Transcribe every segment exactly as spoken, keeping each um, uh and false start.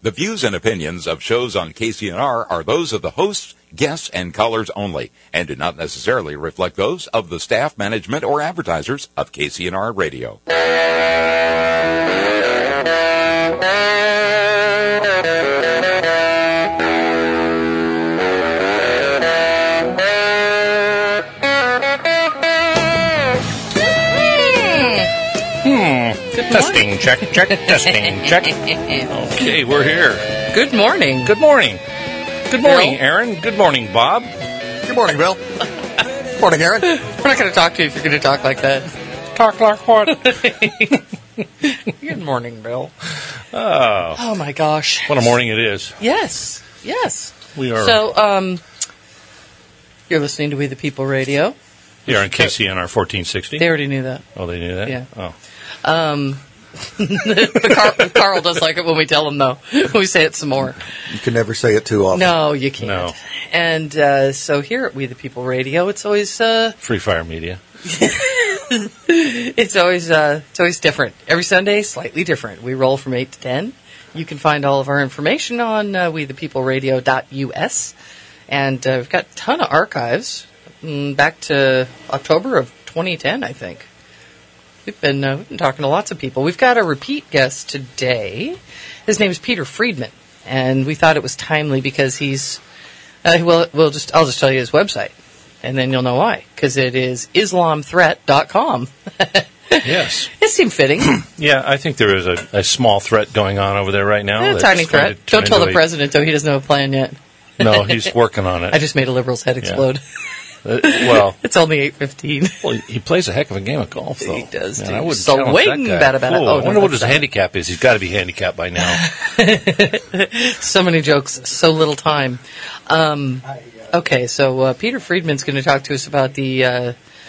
The views and opinions of shows on K C N R are those of the hosts, guests, and callers only, and do not necessarily reflect those of the staff, management, or advertisers of K C N R Radio. Testing, check, check, testing, check. Okay, we're here. Good morning. Good morning. Good morning, Bill. Aaron. Good morning, Bob. Good morning, Bill. Good morning, Aaron. We're not going to talk to you if you're going to talk like that. Talk like what? Good morning, Bill. Oh, Oh, my gosh. what a morning it is. Yes, yes. We are So, um, you're listening to We the People Radio. here on K C N R fourteen sixty. They already knew that. Oh, they knew that? Yeah. Oh. Um, the Car- Carl does like it when we tell him, though. We say it some more. You can never say it too often. No, you can't. No. And uh, so here at We the People Radio, it's always... Uh, Free Fire Media. It's always uh, it's always different. Every Sunday, slightly different. We roll from eight to ten. You can find all of our information on uh, we the people radio dot U S. And uh, we've got a ton of archives mm, back to October of twenty ten, I think. We've been, uh, we've been talking to lots of people. We've got a repeat guest today. His name is Peter Friedman. And we thought it was timely because he's... Uh, well, we'll just I'll just tell you his website. And then you'll know why. Because it is islam threat dot com. Yes. It seemed fitting. Yeah, I think there is a, a small threat going on over there right now. A that's tiny trying threat. to turn Don't tell into the a- president, though. He doesn't have a plan yet. No, he's working on it. I just made a liberal's head explode. Uh, well, It's only eight fifteen. well, he plays a heck of a game of golf, though. He does, Man, too. I wouldn't So challenge waiting that guy. about it. Whoa, Oh, I no, wonder what that's his handicap is. He's got to be handicapped by now. So many jokes, so little time. Um, okay, so uh, Peter Friedman's going to talk to us about the... Uh,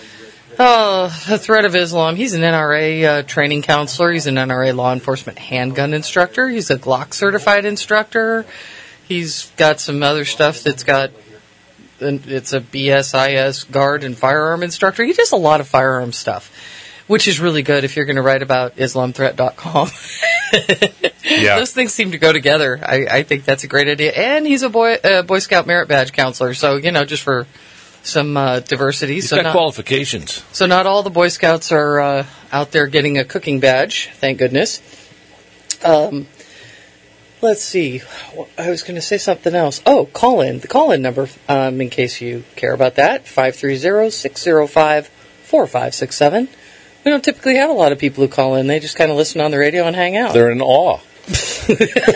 Oh, the threat of Islam. He's an N R A uh, training counselor. He's an N R A law enforcement handgun instructor. He's a Glock certified instructor. He's got some other stuff that's got, it's a B S I S guard and firearm instructor. He does a lot of firearm stuff, which is really good if you're going to write about islam threat dot com. Yeah. Those things seem to go together. I, I think that's a great idea. And he's a boy, uh, Boy Scout merit badge counselor. So, you know, just for some uh, diversity. He's so got not, qualifications. So not all the Boy Scouts are uh, out there getting a cooking badge, thank goodness. Um, let's see. I was going to say something else. Oh, call in. The call in number, um, in case you care about that, five three zero, six zero five, four five six seven. We don't typically have a lot of people who call in. They just kind of listen on the radio and hang out. They're in awe. That's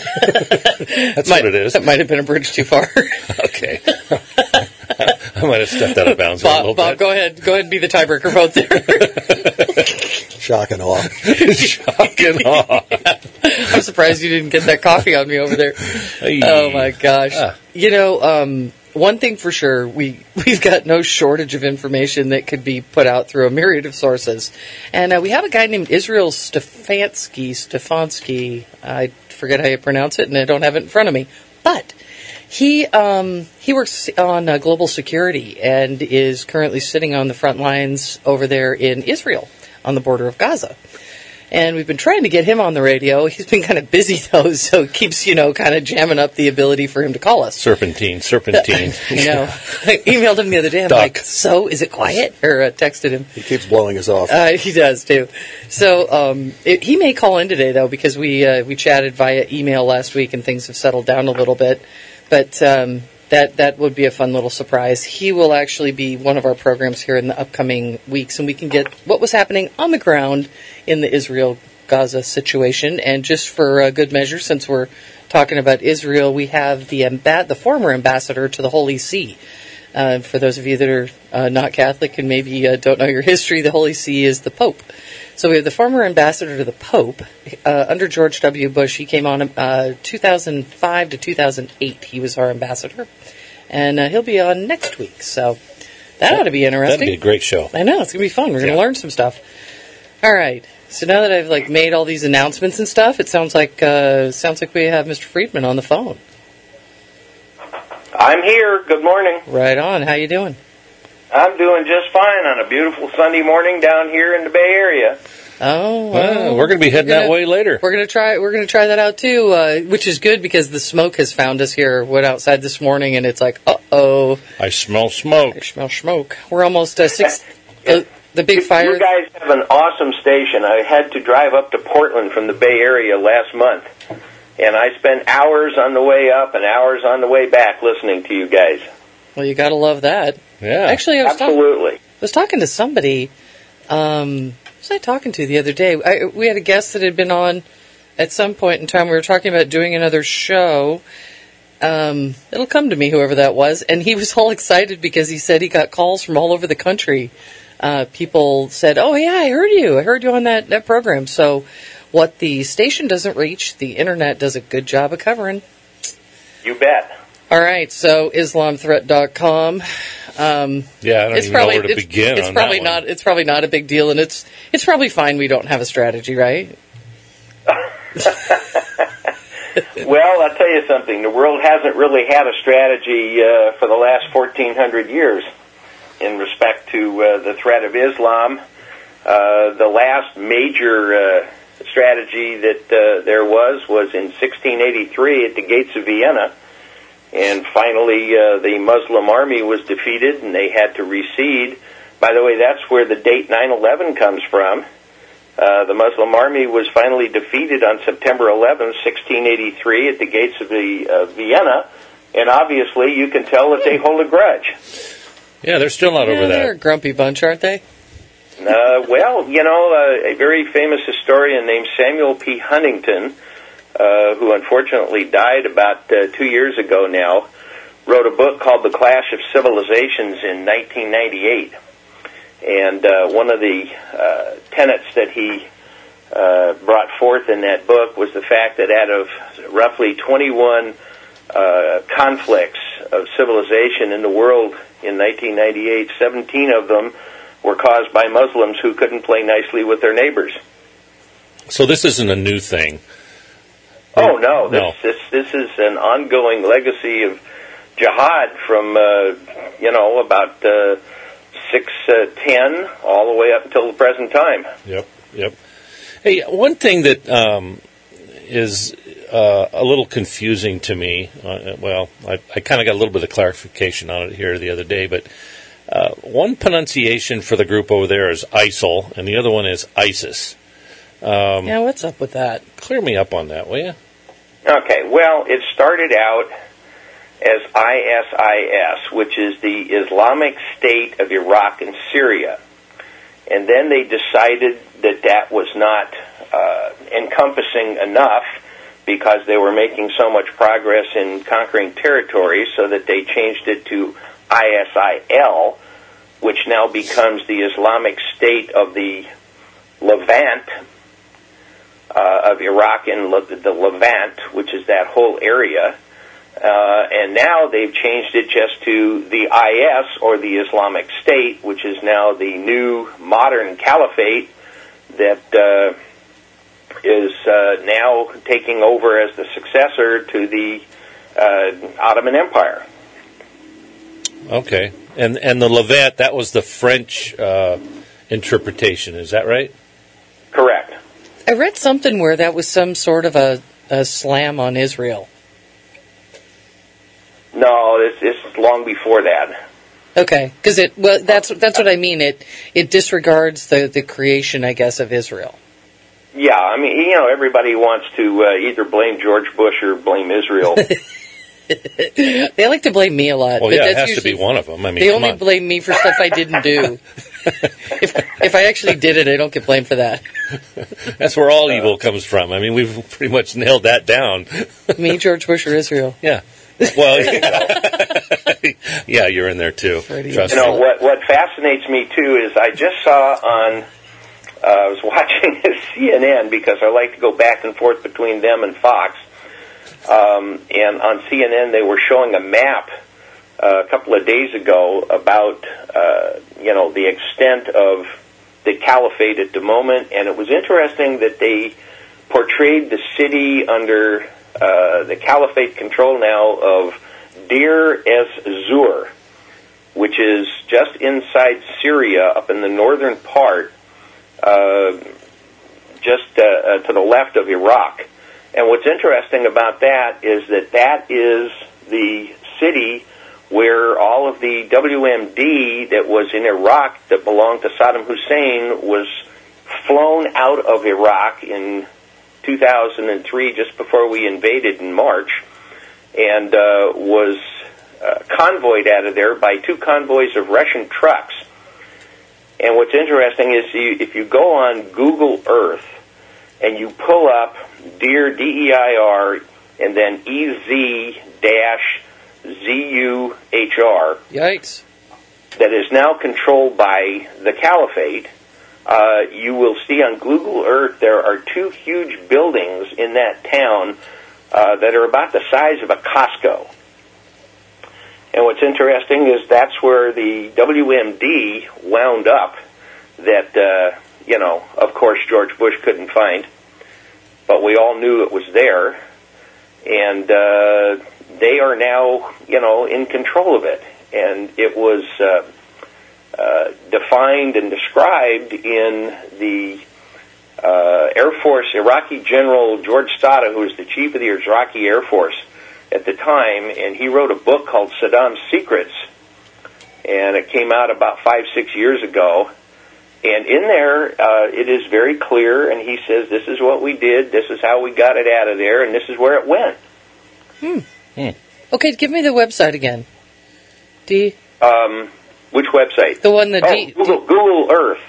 might, what it is. That might have been a bridge too far. Okay. I might have stepped out of bounds there a Bob, little Bob bit. go ahead. Go ahead and be the tiebreaker vote there. Shock and awe. Shock and awe. I'm surprised you didn't get that coffee on me over there. Hey. Oh, my gosh. Ah. You know, um, one thing for sure, we, we've got no shortage of information that could be put out through a myriad of sources. And uh, we have a guy named Israel Stefanski, Stefanski, I forget how you pronounce it, and I don't have it in front of me. But he um, he works on uh, global security and is currently sitting on the front lines over there in Israel on the border of Gaza. And we've been trying to get him on the radio. He's been kind of busy, though, so it keeps, you know, kind of jamming up the ability for him to call us. Serpentine, serpentine. You know, I emailed him the other day. I'm Duck. like, so, is it quiet? Or uh, texted him. He keeps blowing us off. Uh, he does, too. So um, it, he may call in today, though, because we uh, we chatted via email last week and things have settled down a little bit. But um, that, that would be a fun little surprise. He will actually be one of our programs here in the upcoming weeks, and we can get what was happening on the ground in the Israel-Gaza situation. And just for uh, good measure, since we're talking about Israel, we have the amba- the former ambassador to the Holy See. Uh, for those of you that are uh, not Catholic and maybe uh, don't know your history, the Holy See is the Pope. So we have the former ambassador to the Pope. Uh, under George W. Bush, he came on uh, two thousand five to two thousand eight. He was our ambassador. And uh, he'll be on next week. So that ought to be interesting. That'd be a great show. I know. It's going to be fun. We're going to Yeah. learn some stuff. All right. So now that I've like made all these announcements and stuff, it sounds like uh, sounds like we have Mister Friedman on the phone. I'm here. Good morning. Right on. How you doing? I'm doing just fine on a beautiful Sunday morning down here in the Bay Area. Oh, Well, we're going to be heading gonna- that way later. We're gonna try. We're gonna try that out too, uh, which is good because the smoke has found us here. Went outside this morning, and it's like, uh oh, I smell smoke. I smell smoke. We're almost uh, six. Uh, the big fire. You guys have an awesome station. I had to drive up to Portland from the Bay Area last month, and I spent hours on the way up and hours on the way back listening to you guys. Well, you gotta love that. Yeah. Actually, I was, talk- Absolutely. I was talking to somebody. Um, who was I talking to the other day? I, we had a guest that had been on at some point in time. We were talking about doing another show. Um, it'll come to me, whoever that was. And he was all excited because he said he got calls from all over the country. Uh, people said, oh, yeah, I heard you. I heard you on that, that program. So what the station doesn't reach, the Internet does a good job of covering. You bet. All right, so Islam Threat dot com. Um, Yeah, I don't it's even probably, know where to it's, begin It's on probably that one. not. It's probably not a big deal, and it's it's probably fine. We don't have a strategy, right? Well, I'll tell you something. The world hasn't really had a strategy uh, for the last fourteen hundred years in respect to uh, the threat of Islam. Uh, the last major uh, strategy that uh, there was was in sixteen eighty-three at the gates of Vienna. And finally, uh, the Muslim army was defeated, and they had to recede. By the way, that's where the date nine eleven comes from. Uh, the Muslim army was finally defeated on September eleventh, sixteen eighty-three, at the gates of the uh, Vienna, and obviously you can tell that they hold a grudge. Yeah, they're still not Yeah, over they're a that. grumpy bunch, aren't they? Uh, well, you know, uh, a very famous historian named Samuel P. Huntington, uh, who unfortunately died about uh, two years ago now, wrote a book called The Clash of Civilizations in nineteen ninety-eight. And uh, one of the uh, tenets that he uh, brought forth in that book was the fact that out of roughly twenty-one uh, conflicts of civilization in the world in nineteen ninety-eight, seventeen of them were caused by Muslims who couldn't play nicely with their neighbors. So this isn't a new thing. Oh, no. This, No. this, this is an ongoing legacy of jihad from, uh, you know, about uh, six ten all the way up until the present time. Yep, yep. Hey, one thing that um, is uh, a little confusing to me, uh, well, I, I kind of got a little bit of clarification on it here the other day, but uh, one pronunciation for the group over there is ISIL, and the other one is ISIS. Um, Yeah, what's up with that? Clear me up on that, will you? Okay, well, it started out as I S I S, which is the Islamic State of Iraq and Syria. And then they decided that that was not uh, encompassing enough because they were making so much progress in conquering territories, so that they changed it to I S I L, which now becomes the Islamic State of the Levant, uh, of Iraq and Le- the Levant, which is that whole area. Uh, and now they've changed it just to the I S, or the Islamic State, which is now the new modern caliphate that uh, is uh, now taking over as the successor to the uh, Ottoman Empire. Okay. And and the Levant, that was the French uh, interpretation, is that right? Correct. I read something where that was some sort of a, a slam on Israel. No, this, this is long before that. Okay, because it well, that's that's what I mean. It it disregards the, the creation, I guess, of Israel. Yeah, I mean, you know, everybody wants to uh, either blame George Bush or blame Israel. They like to blame me a lot. Well, but yeah, it that's has to be usually- one of them. I mean, They come only on. blame me for stuff I didn't do. if if I actually did it, I don't get blamed for that. That's where all evil comes from. I mean, we've pretty much nailed that down. Me, George Bush, or Israel. Yeah. Well, yeah, you're in there too. Freddie. Trust You know, me. what what fascinates me, too, is I just saw on, uh, I was watching C N N because I like to go back and forth between them and Fox. Um, and on C N N, they were showing a map uh, a couple of days ago about, uh, you know, the extent of the caliphate at the moment. And it was interesting that they portrayed the city under uh, the caliphate control now of Deir ez-Zur, which is just inside Syria, up in the northern part. Uh, just uh, uh, to the left of Iraq. And what's interesting about that is that that is the city where all of the W M D that was in Iraq that belonged to Saddam Hussein was flown out of Iraq in two thousand three, just before we invaded in March, and uh, was uh, convoyed out of there by two convoys of Russian trucks. And what's interesting is you, if you go on Google Earth and you pull up DEIR, D E I R, and then E Z Z U H R, Yikes. that is now controlled by the Caliphate, uh, you will see on Google Earth there are two huge buildings in that town uh, that are about the size of a Costco. And what's interesting is that's where the W M D wound up that, uh, you know, of course George Bush couldn't find, but we all knew it was there. And uh, they are now, you know, in control of it. And it was uh, uh, defined and described in the uh, Air Force, Iraqi General George Stata, who was the chief of the Iraqi Air Force at the time, and he wrote a book called Saddam's Secrets, and it came out about five, six years ago. And in there, uh, it is very clear, and he says, this is what we did, this is how we got it out of there, and this is where it went. Hmm. Hmm. Okay, give me the website again. D? Um, which website? The one that oh, D... Google, D- Google Earth.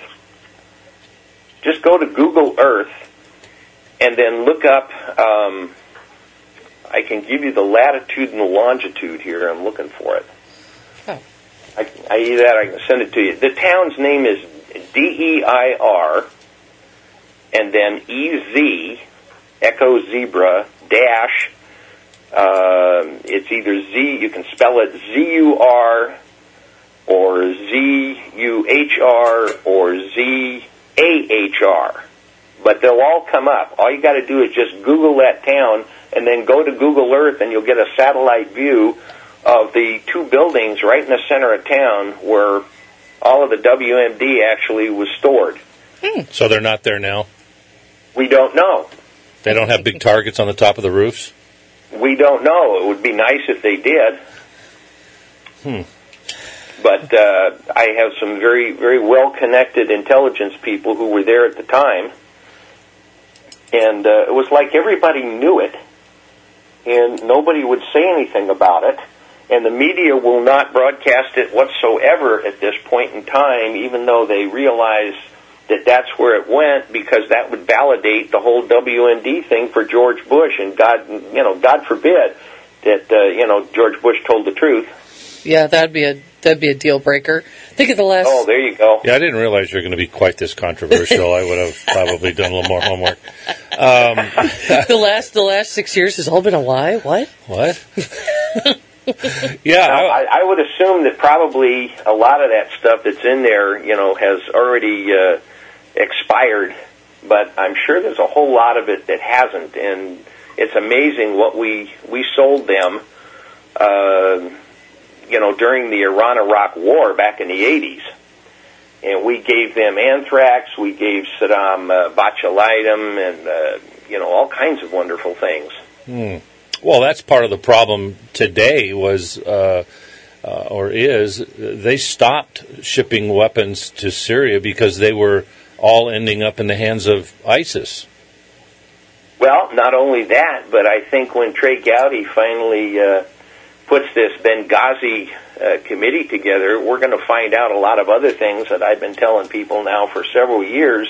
Just go to Google Earth, and then look up... Um, I can give you the latitude and the longitude here. I'm looking for it. Oh. I, I either that or I can send it to you. The town's name is D E I R, and then E Z, Echo Zebra, dash, uh, it's either Z, you can spell it Z U R, or Z U H R, or Z A H R. But they'll all come up. All you got to do is just Google that town, and then go to Google Earth, and you'll get a satellite view of the two buildings right in the center of town where all of the W M D actually was stored. Hmm. So they're not there now? We don't know. They don't have big targets on the top of the roofs? We don't know. It would be nice if they did. Hmm. But uh, I have some very, very well-connected intelligence people who were there at the time. And uh, it was like everybody knew it, and nobody would say anything about it. And the media will not broadcast it whatsoever at this point in time, even though they realize that that's where it went, because that would validate the whole W M D thing for George Bush. And God, you know, God forbid that uh, you know George Bush told the truth. Yeah, that'd be a that'd be a deal breaker. Think of the last. Oh, there you go. Yeah, I didn't realize you were going to be quite this controversial. I would have probably done a little more homework. Um, the last the last six years has all been a lie. What? What? Yeah, now, I, I would assume that probably a lot of that stuff that's in there, you know, has already uh, expired. But I'm sure there's a whole lot of it that hasn't, and it's amazing what we we sold them. Uh, you know, during the Iran-Iraq war back in the eighties. And we gave them anthrax, we gave Saddam uh, botulinum, and, uh, you know, all kinds of wonderful things. Hmm. Well, that's part of the problem today was, uh, uh, or is, they stopped shipping weapons to Syria because they were all ending up in the hands of ISIS. Well, not only that, but I think when Trey Gowdy finally... Uh, puts this Benghazi uh, committee together, we're going to find out a lot of other things that I've been telling people now for several years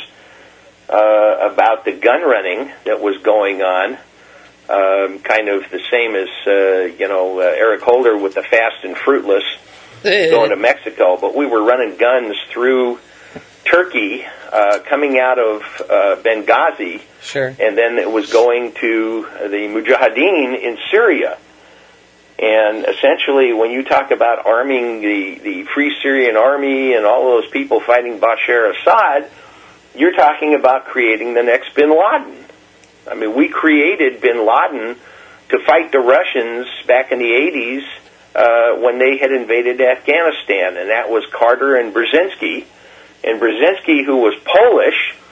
uh, about the gun running that was going on, um, kind of the same as, uh, you know, uh, Eric Holder with the Fast and Fruitless going to Mexico, but we were running guns through Turkey uh, coming out of uh, Benghazi, sure. And then it was going to the Mujahideen in Syria. And essentially, when you talk about arming the, the Free Syrian Army and all those people fighting Bashar Assad, you're talking about creating the next bin Laden. I mean, we created bin Laden to fight the Russians back in the eighties uh, when they had invaded Afghanistan, and that was Carter and Brzezinski. And Brzezinski, who was Polish,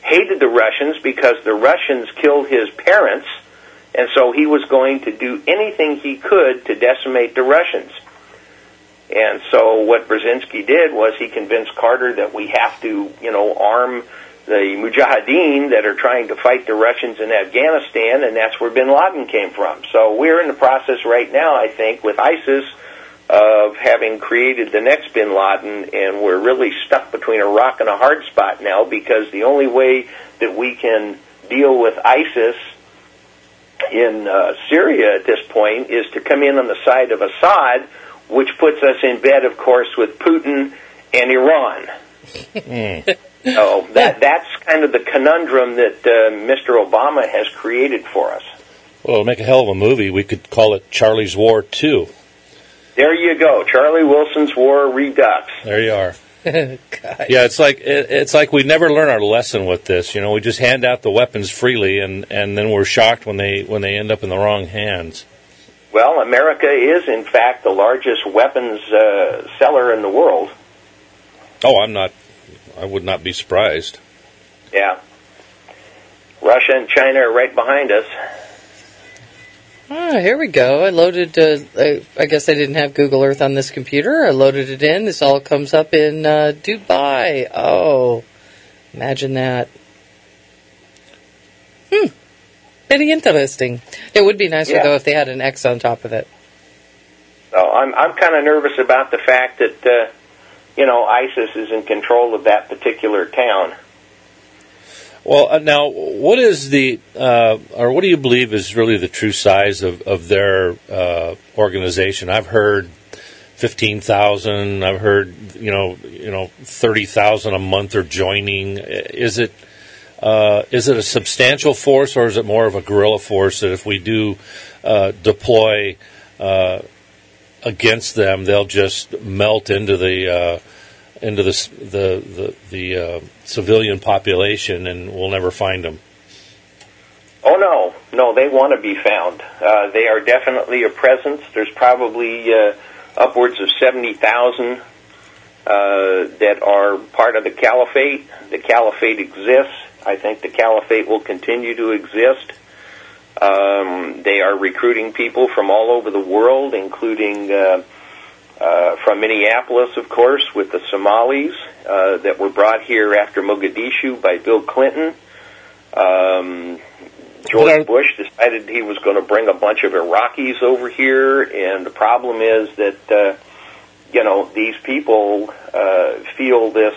hated the Russians because the Russians killed his parents, and so he was going to do anything he could to decimate the Russians. And so what Brzezinski did was he convinced Carter that we have to, you know, arm the Mujahideen that are trying to fight the Russians in Afghanistan, and that's where bin Laden came from. So we're in the process right now, I think, with ISIS of having created the next bin Laden, and we're really stuck between a rock and a hard spot now, because the only way that we can deal with ISIS in uh, Syria at this point is to come in on the side of Assad, which puts us in bed, of course, with Putin and Iran. Mm. So that that's kind of the conundrum that uh, Mister Obama has created for us. Well, to make a hell of a movie, we could call it Charlie's War two. There you go, Charlie Wilson's War Redux. There you are. God. Yeah, it's like it, it's like we never learn our lesson with this. You know, we just hand out the weapons freely, and, and then we're shocked when they when they end up in the wrong hands. Well, America is, in fact, the largest weapons uh, seller in the world. Oh, I'm not. I would not be surprised. Yeah. Russia and China are right behind us. Ah, here we go. I loaded, uh, I, I guess I didn't have Google Earth on this computer. I loaded it in. This all comes up in uh, Dubai. Oh, imagine that. Hmm. Pretty interesting. It would be nicer, Yeah. though, if they had an X on top of it. So I'm I'm kind of nervous about the fact that, uh, you know, ISIS is in control of that particular town. Well, uh, now, what is the, uh, or what do you believe is really the true size of, of their uh, organization? I've heard fifteen thousand. I've heard, you know, you know, thirty thousand a month are joining. Is it uh, is it a substantial force, or is it more of a guerrilla force that if we do uh, deploy uh, against them, they'll just melt into the uh, into the the the, the uh, civilian population, and we'll never find them? Oh, no. No, they want to be found. Uh, they are definitely a presence. There's probably uh, upwards of seventy thousand uh, that are part of the caliphate. The caliphate exists. I think the caliphate will continue to exist. Um, they are recruiting people from all over the world, including uh, uh, from Minneapolis, of course, with the Somalis uh, that were brought here after Mogadishu by Bill Clinton. Um, George Bush decided he was going to bring a bunch of Iraqis over here, and the problem is that, uh, you know, these people uh, feel this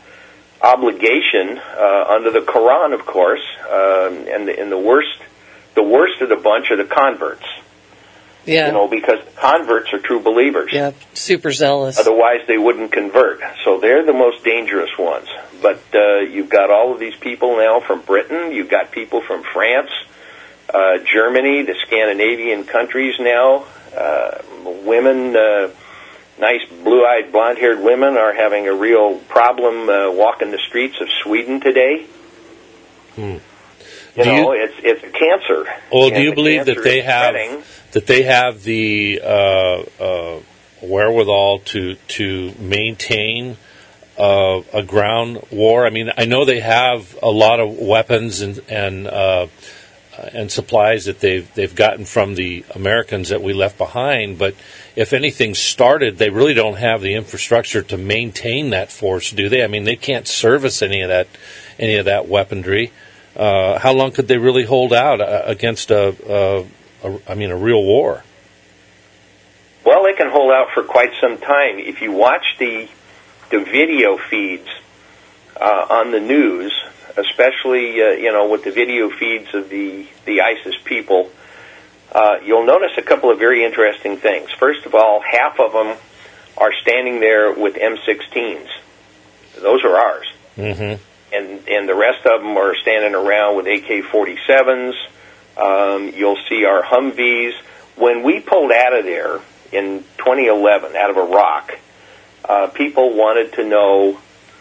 obligation uh, under the Quran, of course, um, and, the, and the worst, the worst of the bunch are the converts. Yeah. You know, because converts are true believers. Yeah, super zealous. Otherwise, they wouldn't convert. So they're the most dangerous ones. But uh, you've got all of these people now from Britain. You've got people from France, uh, Germany, the Scandinavian countries now. Uh, women, uh, nice blue-eyed, blonde-haired women are having a real problem uh, walking the streets of Sweden today. Hmm. You do know, you, it's it's a cancer. well, do And you the believe that cancer they is have spreading. that they have the uh, uh, wherewithal to to maintain uh, a ground war? I mean, I know they have a lot of weapons and and uh, and supplies that they've they've gotten from the Americans that we left behind, but if anything started, they really don't have the infrastructure to maintain that force, do they? I mean, they can't service any of that any of that weaponry. Uh, how long could they really hold out uh, against a, a, a, I mean, a real war? Well, they can hold out for quite some time. If you watch the the video feeds uh, on the news, especially uh, you know with the video feeds of the the ISIS people, uh, you'll notice a couple of very interesting things. First of all, half of them are standing there with M sixteens. Those are ours. Mm-hmm. And, and the rest of them are standing around with A K forty-sevens. Um, you'll see our Humvees. When we pulled out of there in twenty eleven, out of Iraq, uh, people wanted to know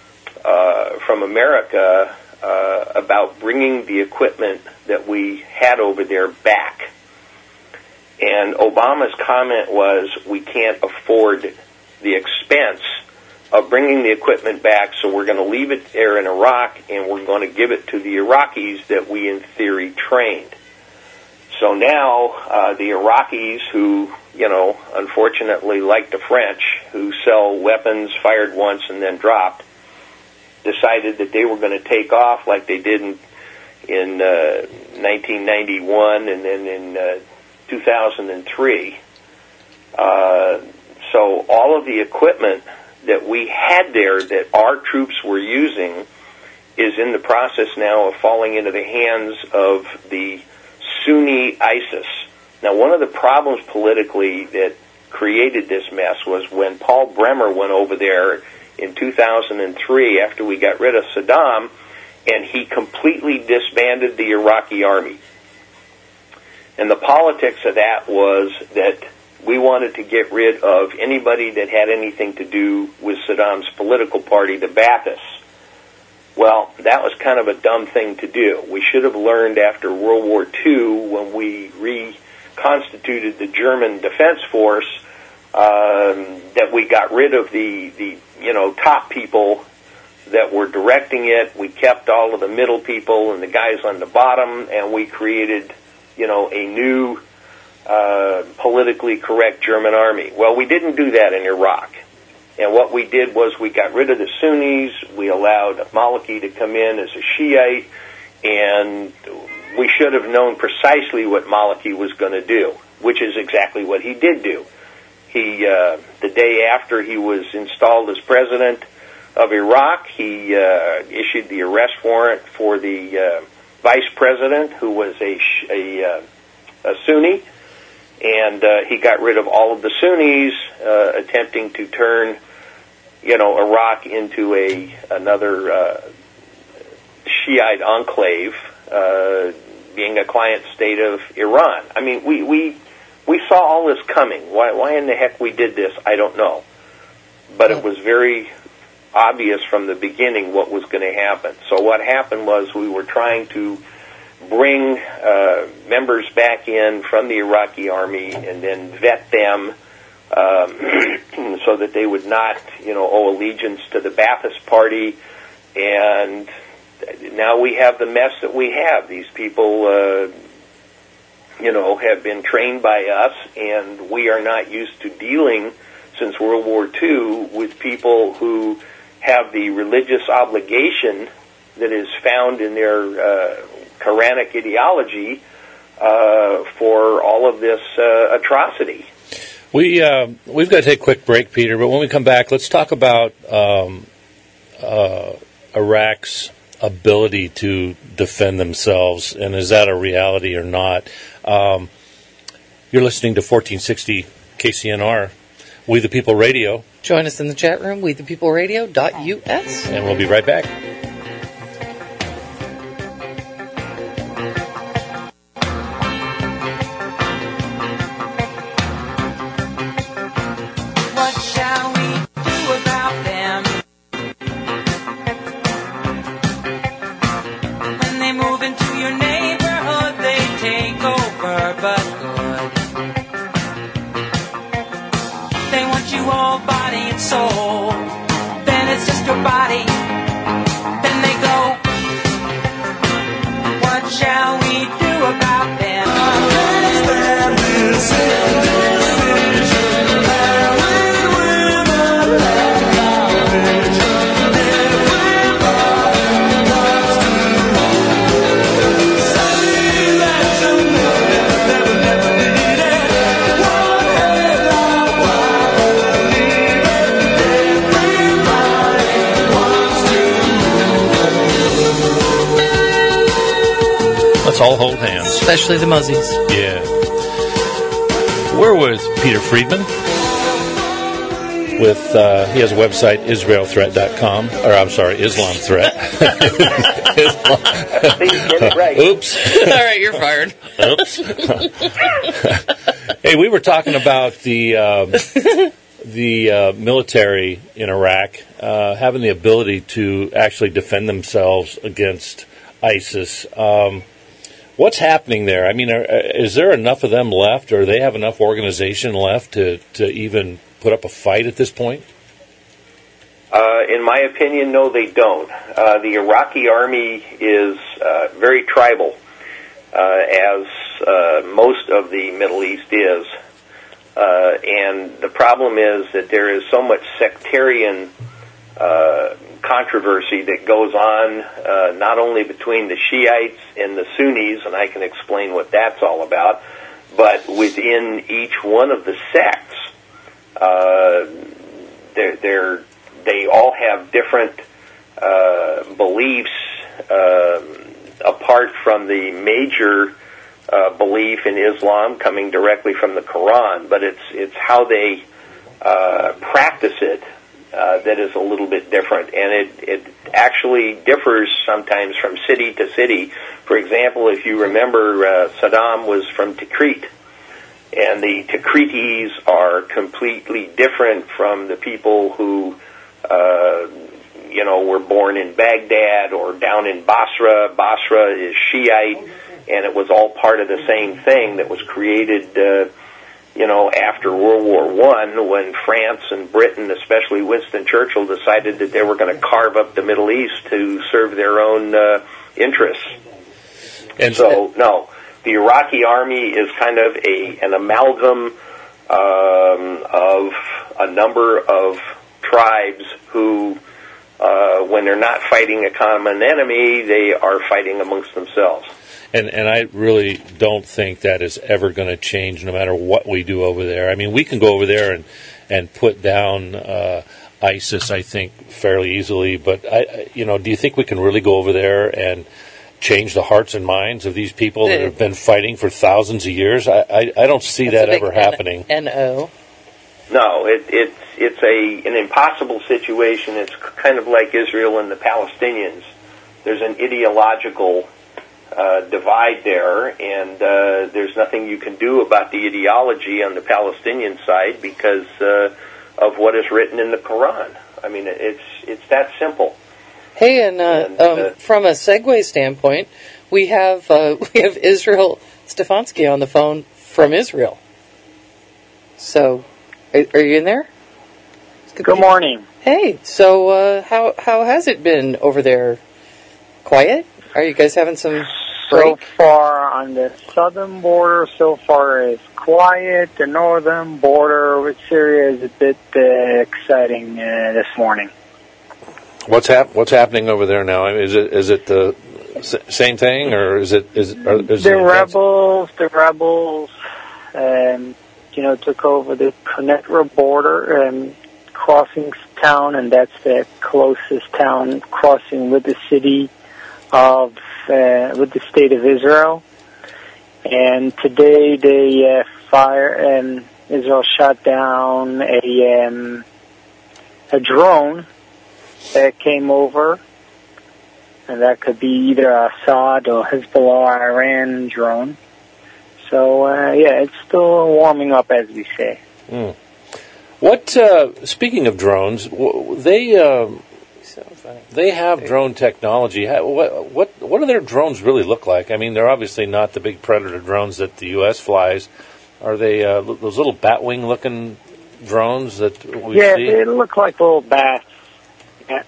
uh, from America uh, about bringing the equipment that we had over there back. And Obama's comment was, we can't afford the expense of bringing the equipment back, so we're going to leave it there in Iraq, and we're going to give it to the Iraqis that we, in theory, trained. So now uh, the Iraqis, who, you know, unfortunately, like the French, who sell weapons fired once and then dropped, decided that they were going to take off like they did in, in uh, nineteen ninety-one and then in uh, two thousand three. Uh, so all of the equipment that we had there that our troops were using is in the process now of falling into the hands of the Sunni ISIS. Now, one of the problems politically that created this mess was when Paul Bremer went over there in two thousand three after we got rid of Saddam, and he completely disbanded the Iraqi army. And the politics of that was that we wanted to get rid of anybody that had anything to do with Saddam's political party, the Ba'athis. Well, that was kind of a dumb thing to do. We should have learned after World War Two, when we reconstituted the German Defense Force, um, that we got rid of the, the, you know, top people that were directing it. We kept all of the middle people and the guys on the bottom, and we created, you know, a new uh, politically correct German army. Well, we didn't do that in Iraq. And what we did was we got rid of the Sunnis, we allowed Maliki to come in as a Shiite, and we should have known precisely what Maliki was going to do, which is exactly what he did do. He, uh, the day after he was installed as president of Iraq, he uh, issued the arrest warrant for the uh, vice president, who was a, a, uh, a Sunni, and uh, he got rid of all of the Sunnis, uh, attempting to turn, you know, Iraq into a another uh, Shiite enclave, uh, being a client state of Iran. I mean, we, we we saw all this coming. Why why in the heck we did this, I don't know. But it was very obvious from the beginning what was going to happen. So what happened was we were trying to bring uh, members back in from the Iraqi army and then vet them um, so that they would not, you know, owe allegiance to the Ba'athist party. And now we have the mess that we have. These people, uh, you know, have been trained by us, and we are not used to dealing since World War Two with people who have the religious obligation that is found in their uh, Quranic ideology uh, for all of this uh, atrocity. We, uh, we've got to take a quick break, Peter, but when we come back, let's talk about um, uh, Iraq's ability to defend themselves, and is that a reality or not? Um, you're listening to fourteen sixty K C N R, We the People Radio. Join us in the chat room, we the people radio dot U S. And we'll be right back. All hold hands. Especially the Muzzies. Yeah. We're with Peter Friedman. With, uh, he has a website, israel threat dot com. Or, I'm sorry, Islam Threat. Islam. Get it right. Oops. All right, you're fired. Oops. Hey, we were talking about the um, the uh, military in Iraq uh, having the ability to actually defend themselves against ISIS. Um, What's happening there? I mean, are, is there enough of them left, or do they have enough organization left to, to even put up a fight at this point? Uh, in my opinion, no, they don't. Uh, the Iraqi army is uh, very tribal, uh, as uh, most of the Middle East is. Uh, and the problem is that there is so much sectarian uh, controversy that goes on, uh, not only between the Shiites and the Sunnis, and I can explain what that's all about, but within each one of the sects. Uh, they're, they're, they all have different uh, beliefs uh, apart from the major uh, belief in Islam coming directly from the Quran, but it's it's how they uh, practice it uh, that is a little bit different, and it, it actually differs sometimes from city to city. For example, if you remember, uh, Saddam was from Tikrit, and the Tikritis are completely different from the people who, uh, you know, were born in Baghdad or down in Basra. Basra is Shiite, and it was all part of the same thing that was created, uh, you know, after World War One, when France and Britain, especially Winston Churchill, decided that they were going to carve up the Middle East to serve their own uh, interests. And so, no. The Iraqi army is kind of a an amalgam um, of a number of tribes who, uh, when they're not fighting a common enemy, they are fighting amongst themselves. And and I really don't think that is ever going to change, no matter what we do over there. I mean, we can go over there and and put down uh, ISIS, I think, fairly easily. But I, you know, do you think we can really go over there and change the hearts and minds of these people that have been fighting for thousands of years? I, I, I don't see That's that ever N- happening. N O No, it, it's it's a an impossible situation. It's kind of like Israel and the Palestinians. There's an ideological uh, divide there, and uh, there's nothing you can do about the ideology on the Palestinian side because uh, of what is written in the Quran. I mean, it's it's that simple. Hey, and, uh, and uh, um, from a segue standpoint, we have uh, we have Israel Stefanski on the phone from Israel. So, are, are you in there? Good, Good morning. Hey, so uh, how how has it been over there? Quiet? Are you guys having some break? So far on the southern border, so far it's quiet. The northern border with Syria is a bit uh, exciting uh, this morning. What's hap- What's happening over there now? I mean, is it is it the s- same thing, or is it is, or is the it rebels? The rebels, um, you know, took over the Quneitra border, um, crossing town, and that's the closest town crossing with the city of uh, with the state of Israel. And today they uh, fire. Um, Israel shot down a um, a drone that came over, and that could be either Assad or Hezbollah or Iran drone. So, uh, yeah, it's still warming up, as we say. Mm. What, uh, speaking of drones, they um, they have drone technology. What, what what do their drones really look like? I mean, they're obviously not the big Predator drones that the U S flies. Are they uh, those little Batwing-looking drones that we yeah, see? Yeah, they look like little bats. Yeah.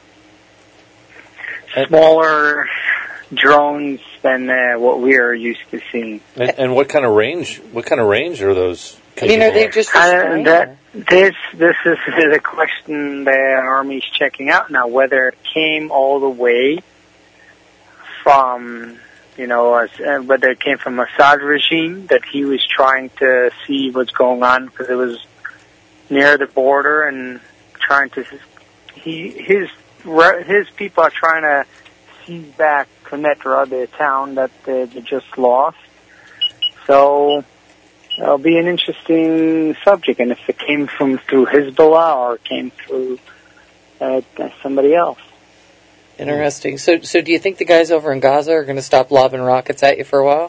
Smaller drones than uh, what we are used to seeing. And, and what kind of range? What kind of range are those? I mean, are they just uh, that, this? This is the question the Army's checking out now. Whether it came all the way from, you know, uh, whether it came from Assad regime, that he was trying to see what's going on because it was near the border and trying to he his. His people are trying to seize back Quneitra, the town that they just lost. So it'll be an interesting subject. And if it came from through Hezbollah or came through uh, somebody else. Interesting. So, so do you think the guys over in Gaza are going to stop lobbing rockets at you for a while?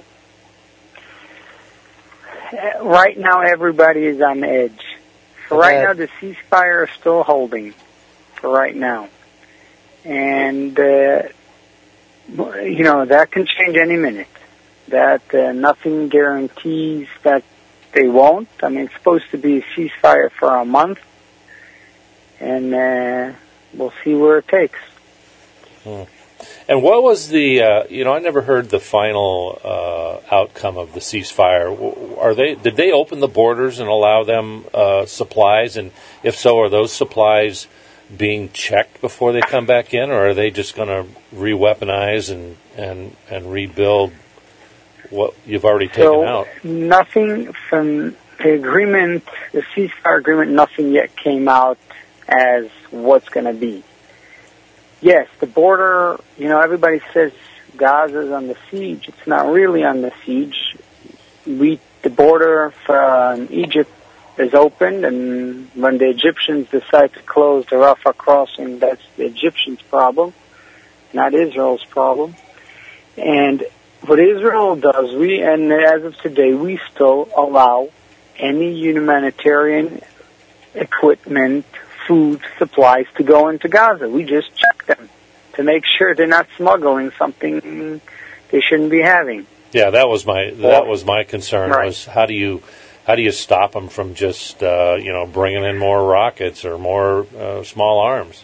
Uh, right now, everybody is on edge. For right now, the ceasefire is still holding. For right now. And, uh, you know, that can change any minute. That uh, nothing guarantees that they won't. I mean, it's supposed to be a ceasefire for a month. And uh, we'll see where it takes. Hmm. And what was the, uh, you know, I never heard the final uh, outcome of the ceasefire. Are they, did they open the borders and allow them uh, supplies? And if so, are those supplies being checked before they come back in, or are they just going to re-weaponize and, and, and rebuild what you've already taken so out? Nothing from the agreement, the ceasefire agreement, nothing yet came out as what's going to be. Yes, the border, you know, everybody says Gaza's on the siege. It's not really on the siege. We, the border from Egypt is opened, and when the Egyptians decide to close the Rafah crossing, that's the Egyptians' problem, not Israel's problem. And what Israel does, we, and as of today, we still allow any humanitarian equipment, food, supplies to go into Gaza. We just check them to make sure they're not smuggling something they shouldn't be having. Yeah, that was my that Well, was my concern. right. Was how do you how do you stop them from just uh, you know bringing in more rockets or more uh, small arms?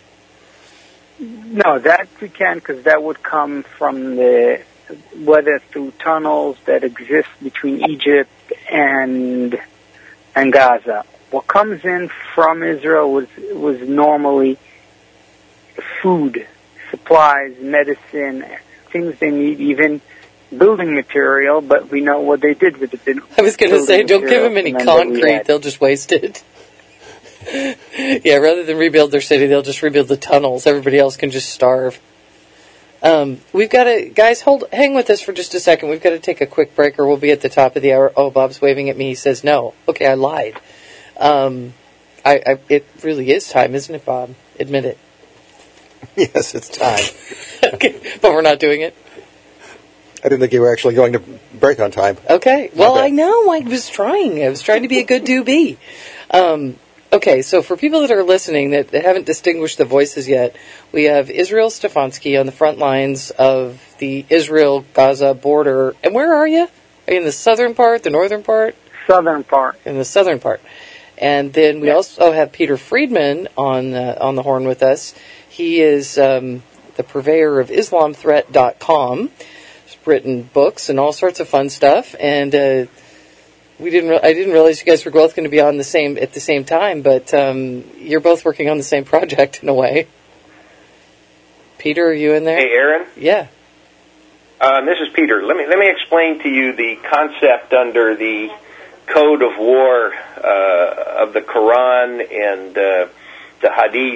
No, that we can't, because that would come from the, whether through tunnels that exist between Egypt and and Gaza. What comes in from Israel was was normally food, supplies, medicine, things they need, even building material, but we know what they did with it. I was going to say, don't give them any concrete. They'll just waste it. Yeah, rather than rebuild their city, they'll just rebuild the tunnels. Everybody else can just starve. Um, we've got to, guys, hold, hang with us for just a second. We've got to take a quick break, or we'll be at the top of the hour. Oh, Bob's waving at me. He says no. Okay, I lied. Um, I, I, it really is time, isn't it, Bob? Admit it. Yes, it's time. Okay, but we're not doing it. I didn't think you were actually going to break on time. Okay, well, Okay. I know. I was trying. I was trying to be a good doobie. Um, okay, so for people that are listening that, that haven't distinguished the voices yet, we have Israel Stefanski on the front lines of the Israel-Gaza border. And where are you? Are you in the southern part, the northern part? Southern part. In the southern part. And then we also have Peter Friedman on uh, on the horn with us. He is um, the purveyor of Islam Threat dot com. He's written books and all sorts of fun stuff. And uh, we didn't. Re- I didn't realize you guys were both going to be on the same at the same time. But um, you're both working on the same project in a way. Peter, are you in there? Hey, Aaron. Yeah. Um, this is Peter. Let me let me explain to you the concept under the Code of War uh, of the Quran and uh, the Hadith,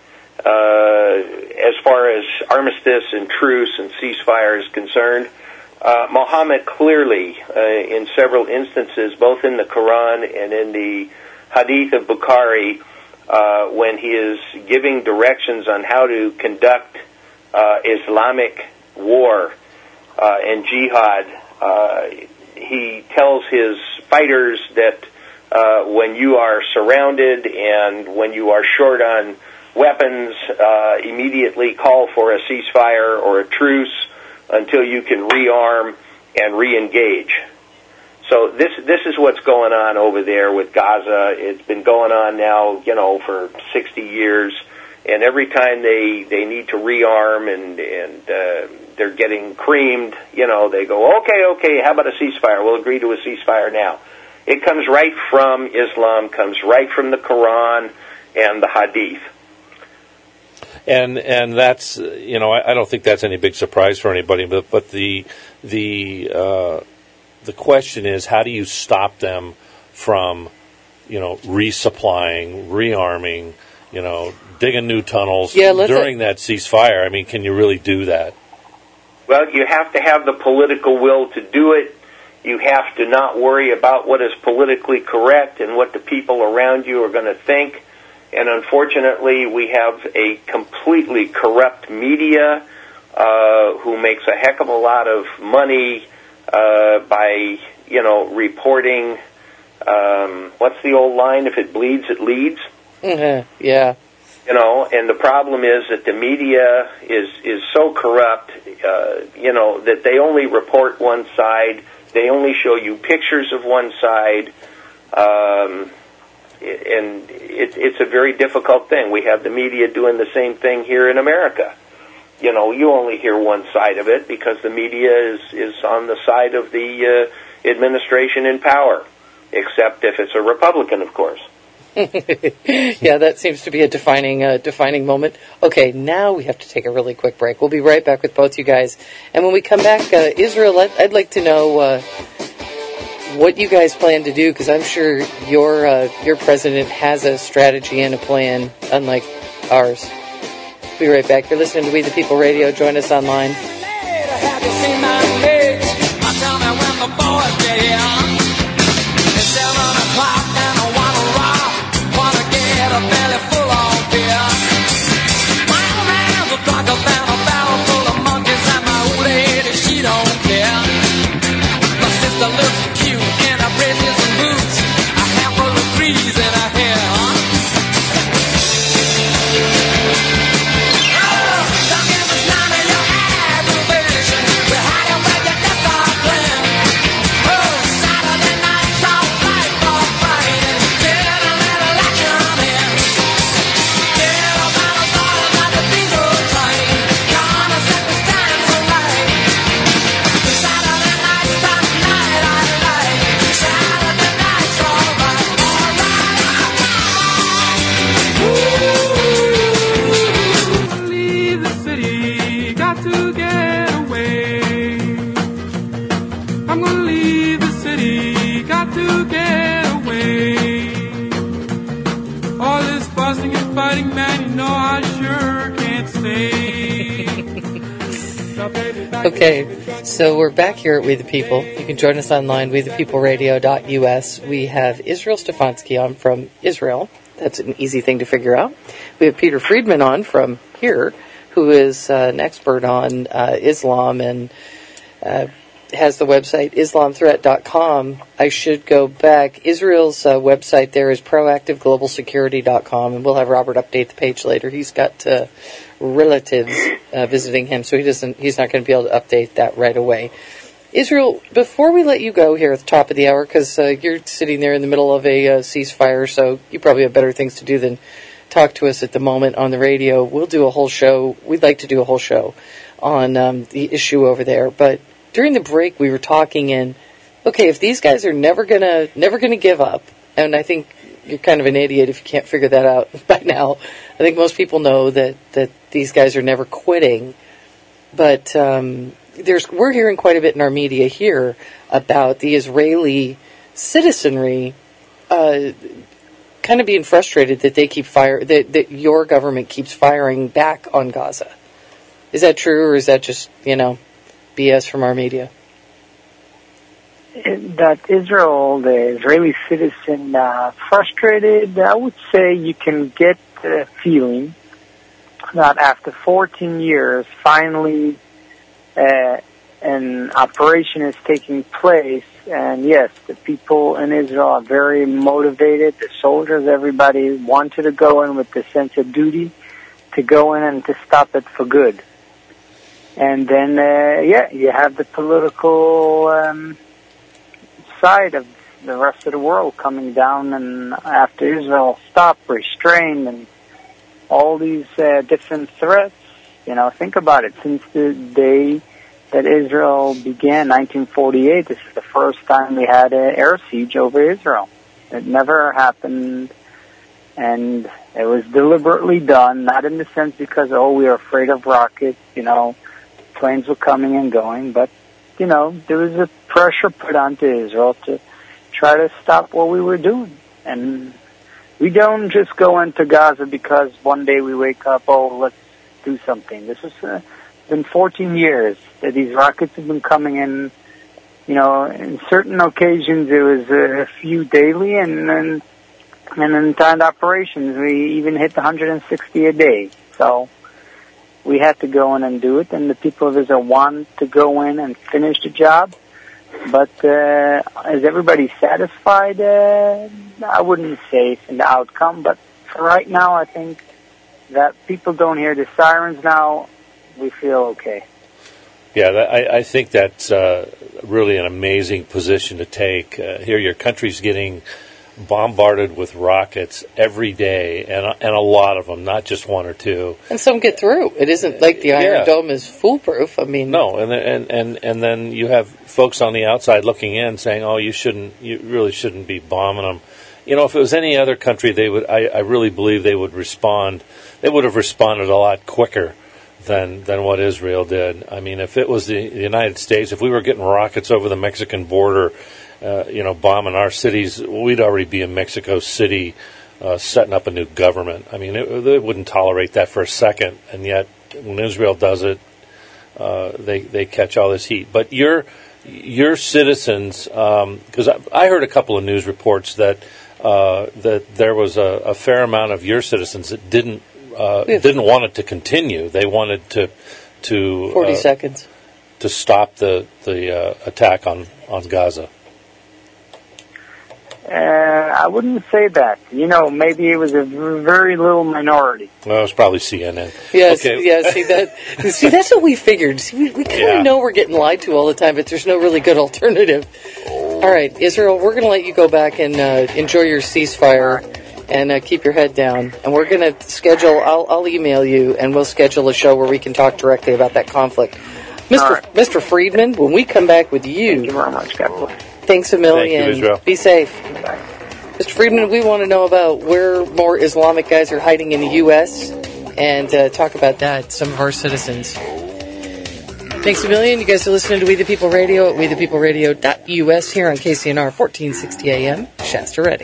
uh, as far as armistice and truce and ceasefire is concerned. Uh, Muhammad clearly, uh, in several instances, both in the Quran and in the Hadith of Bukhari, uh, when he is giving directions on how to conduct uh, Islamic war uh, and jihad, uh, he tells his fighters that uh, when you are surrounded and when you are short on weapons, uh, immediately call for a ceasefire or a truce until you can rearm and re-engage. So this this is what's going on over there with Gaza. It's been going on now, you know, for sixty years, and every time they, they need to rearm and and uh, they're getting creamed, you know, they go, okay, okay, how about a ceasefire? We'll agree to a ceasefire now. It comes right from Islam, comes right from the Quran and the Hadith. And and that's uh, you know I, I don't think that's any big surprise for anybody. But but the the uh, the question is, how do you stop them from you know resupplying, rearming, you know digging new tunnels Yeah, let's during that ceasefire? I mean, can you really do that? Well, you have to have the political will to do it. You have to not worry about what is politically correct and what the people around you are going to think. And unfortunately, we have a completely corrupt media uh, who makes a heck of a lot of money uh, by, you know, reporting. Um, what's the old line? If it bleeds, it leads. Mm-hmm. Yeah. You know, and the problem is that the media is is so corrupt, uh, you know, that they only report one side. They only show you pictures of one side. Um, and it, it's a very difficult thing. We have the media doing the same thing here in America. You know, you only hear one side of it because the media is, is on the side of the uh, administration in power, except if it's a Republican, of course. Yeah, that seems to be a defining uh, defining moment. Okay, now we have to take a really quick break. We'll be right back with both you guys. And when we come back, uh, Israel, I'd, I'd like to know uh, what you guys plan to do, because I'm sure your uh, your president has a strategy and a plan, unlike ours. Be right back. You're listening to We the People Radio. Join us online. Have you seen my legs? Tell me when the boys get here. It's seven o'clock and I wanna rock. Wanna get a belly full of beer. My old man's a drunker than a barrel full of monkeys, and my old lady, she don't care. My sister looks cute in her braces and boots, a handful of grease in her hair. Okay, so we're back here at We the People. You can join us online, we the people radio dot U S. We have Israel Stefanski on from Israel. That's an easy thing to figure out. We have Peter Friedman on from here, who is uh, an expert on uh, Islam and uh, has the website islam threat dot com. I should go back. Israel's uh, website there is proactive global security dot com, and we'll have Robert update the page later. He's got uh, relatives uh, visiting him, so he doesn't. He's not going to be able to update that right away. Israel, before we let you go here at the top of the hour, because uh, you're sitting there in the middle of a uh, ceasefire, so you probably have better things to do than talk to us at the moment on the radio. We'll do a whole show. We'd like to do a whole show on um, the issue over there, but during the break, we were talking in, okay, if these guys are never gonna never gonna give up, and I think you're kind of an idiot if you can't figure that out by now. I think most people know that, that these guys are never quitting, but um, there's we're hearing quite a bit in our media here about the Israeli citizenry uh, kind of being frustrated that they keep fire that, that your government keeps firing back on Gaza. Is that true, or is that just, you know, B S from our media? That Israel, the Israeli citizen, uh, frustrated, I would say you can get the feeling that after fourteen years, finally uh, an operation is taking place. And yes, the people in Israel are very motivated. The soldiers, everybody wanted to go in with the sense of duty to go in and to stop it for good. And then, uh, yeah, you have the political um, side of the rest of the world coming down, and after Israel stopped, restrained, and all these uh, different threats. You know, think about it. Since the day that Israel began, nineteen forty-eight, this is the first time we had an air siege over Israel. It never happened, and it was deliberately done, not in the sense because, oh, we are afraid of rockets, you know, planes were coming and going, but, you know, there was a pressure put onto Israel to try to stop what we were doing. And we don't just go into Gaza because one day we wake up, oh, let's do something. This has uh, been fourteen years that these rockets have been coming in. You know, in certain occasions it was a few daily, and then and in timed operations we even hit one hundred sixty a day. So we had to go in and do it, and the people of Israel want to go in and finish the job. But uh, is everybody satisfied? Uh, I wouldn't say it's in the outcome, but for right now, I think that people don't hear the sirens now. We feel okay. Yeah, that, I, I think that's uh, really an amazing position to take. Uh, here, your country's getting bombarded with rockets every day, and a, and a lot of them, not just one or two. And some get through. It isn't like the Iron Yeah. Dome is foolproof. I mean, No, and then- and and and then you have folks on the outside looking in, saying, "Oh, you shouldn't, you really shouldn't be bombing them." You know, if it was any other country, they would. I, I really believe they would respond. They would have responded a lot quicker than than what Israel did. I mean, if it was the, the United States, if we were getting rockets over the Mexican border, uh, you know, bombing our cities, we'd already be in Mexico City, uh, setting up a new government. I mean, it, they wouldn't tolerate that for a second. And yet, when Israel does it, uh, they they catch all this heat. But your your citizens, because I, I heard a couple of news reports that uh, that there was a, a fair amount of your citizens that didn't. Uh, didn't want it to continue. They wanted to to forty uh, seconds to stop the the uh, attack on, on Gaza. Uh, I wouldn't say that. You know, maybe it was a very little minority. Well, it was probably C N N. Yes, Okay. yeah. See that? See, that's what we figured. See, we we kind of Yeah. know we're getting lied to all the time, but there's no really good alternative. All right, Israel, we're going to let you go back and uh, enjoy your ceasefire and uh, keep your head down. And we're going to schedule. I'll, I'll email you, and we'll schedule a show where we can talk directly about that conflict. Mister All right. Mister Friedman, when we come back with you, Thank you very much. God bless. thanks a million. Thank you, Israel. Be safe. Bye. Mister Friedman, we want to know about where more Islamic guys are hiding in the U S and uh, talk about that, some of our citizens. Thanks a million. You guys are listening to We the People Radio at we the people radio dot U S here on K C N R fourteen sixty A M, Shasta Ready.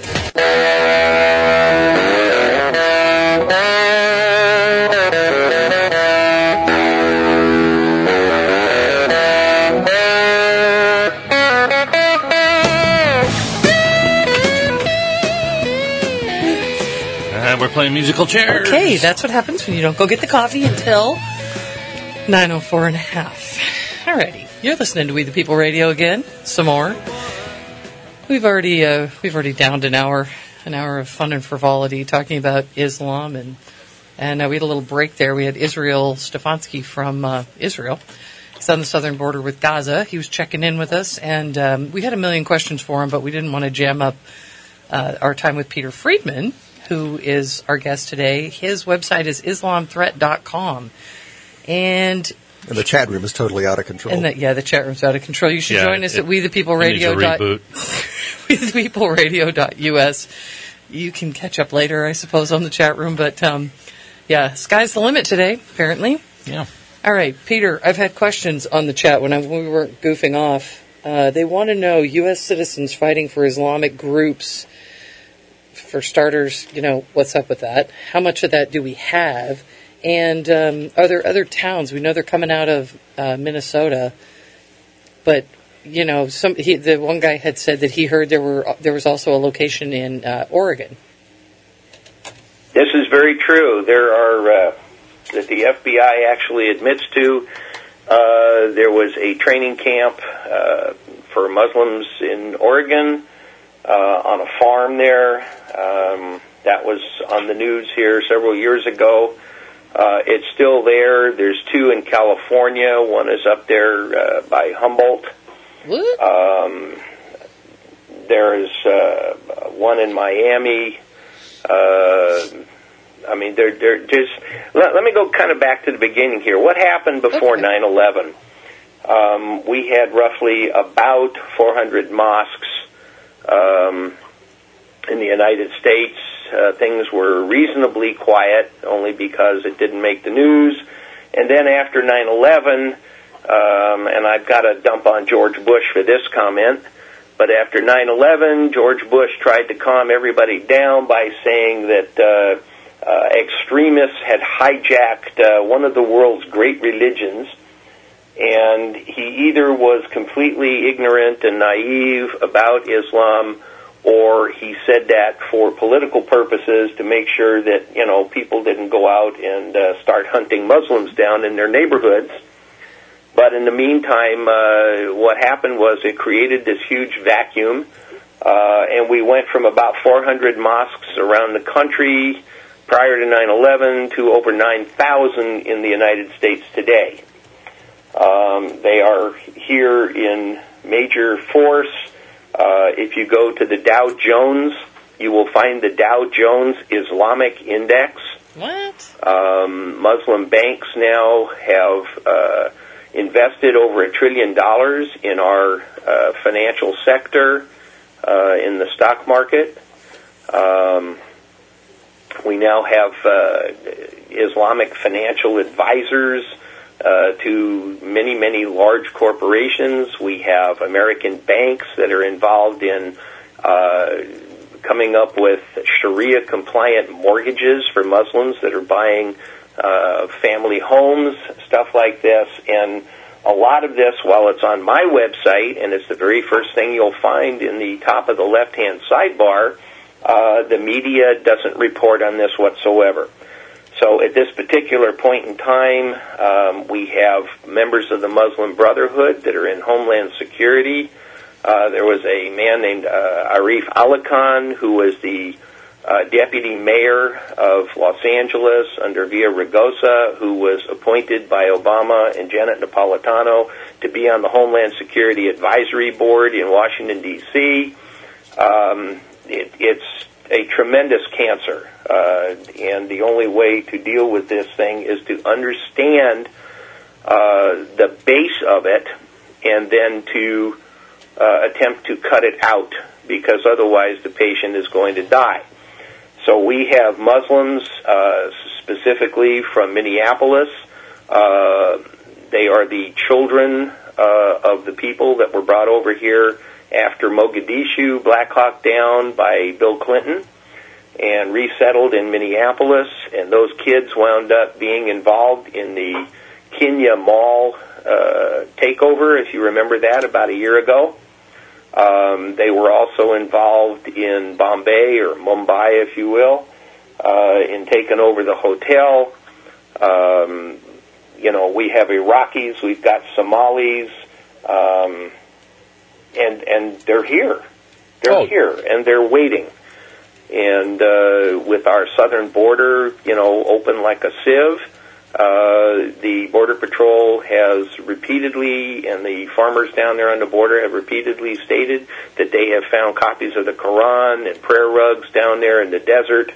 And we're playing musical chairs. Okay, that's what happens when you don't go get the coffee until nine oh four and a half. Alrighty, you're listening to We the People Radio again. Some more. We've already uh, we've already downed an hour, an hour of fun and frivolity talking about Islam, and and uh, we had a little break there. We had Israel Stefanski from uh, Israel. He's on the southern border with Gaza. He was checking in with us, and um, we had a million questions for him, but we didn't want to jam up uh, our time with Peter Friedman, who is our guest today. His website is islam threat dot com. And And the chat room is totally out of control. and the, yeah, the chat room's out of control. You should Yeah, join us it- at we the people It needs radio a dot reboot. we the people radio dot U S. You can catch up later, I suppose, on the chat room. But um, yeah, sky's the limit today, apparently. Yeah. All right, Peter, I've had questions on the chat when, I, when we weren't goofing off. Uh, they want to know U S citizens fighting for Islamic groups. For starters, you know, what's up with that? How much of that do we have? And um, are there other towns? We know they're coming out of uh, Minnesota, but you know, some he, the one guy had said that he heard there were there was also a location in uh, Oregon. This is very true. There are, uh, that the F B I actually admits to, uh, there was a training camp uh, for Muslims in Oregon uh, on a farm there. Um, that was on the news here several years ago. Uh, it's still there. There's two in California. One is up there uh, by Humboldt. What? Um, there's uh, one in Miami. Uh, I mean, they're, they're just. Let, let me go kind of back to the beginning here. What happened before Okay. nine eleven? Um, we had roughly about four hundred mosques um, in the United States. Uh, things were reasonably quiet, only because it didn't make the news. And then after nine eleven, um, and I've got to dump on George Bush for this comment, but after nine eleven, George Bush tried to calm everybody down by saying that uh, uh, extremists had hijacked uh, one of the world's great religions, and he either was completely ignorant and naive about Islam, or he said that for political purposes to make sure that, you know, people didn't go out and uh, start hunting Muslims down in their neighborhoods. But in the meantime, uh, what happened was it created this huge vacuum, uh, and we went from about four hundred mosques around the country prior to nine eleven to over nine thousand in the United States today. Um, they are here in major force. Uh, if you go to the Dow Jones You will find the Dow Jones Islamic Index. What? Um, Muslim banks now have uh, invested over a trillion dollars in our uh, financial sector, uh, in the stock market. Um, we now have uh, Islamic financial advisors uh, to many, many large corporations. We have American banks that are involved in uh, coming up with Sharia-compliant mortgages for Muslims that are buying uh, family homes, stuff like this. And a lot of this, while it's on my website, and it's the very first thing you'll find in the top of the left-hand sidebar, uh, the media doesn't report on this whatsoever. So at this particular point in time, um, we have members of the Muslim Brotherhood that are in Homeland Security. Uh, there was a man named uh, Arif Ali Khan, who was the uh, deputy mayor of Los Angeles under Villaraigosa, who was appointed by Obama and Janet Napolitano to be on the Homeland Security Advisory Board in Washington, D C Um, it, it's a tremendous cancer, uh, and the only way to deal with this thing is to understand uh, the base of it and then to Uh, attempt to cut it out, because otherwise the patient is going to die. So we have Muslims, uh, specifically from Minneapolis. Uh, they are the children uh, of the people that were brought over here after Mogadishu, Black Hawk Down by Bill Clinton, and resettled in Minneapolis. And those kids wound up being involved in the Kenya Mall uh, takeover, if you remember that, about a year ago. Um, they were also involved in Bombay, or Mumbai, if you will, uh, in taking over the hotel. Um, you know, we have Iraqis, we've got Somalis, um, and and they're here. They're Oh. here, and they're waiting. And uh, with our southern border, you know, open like a sieve, Uh, the Border Patrol has repeatedly, and the farmers down there on the border have repeatedly stated that they have found copies of the Quran and prayer rugs down there in the desert.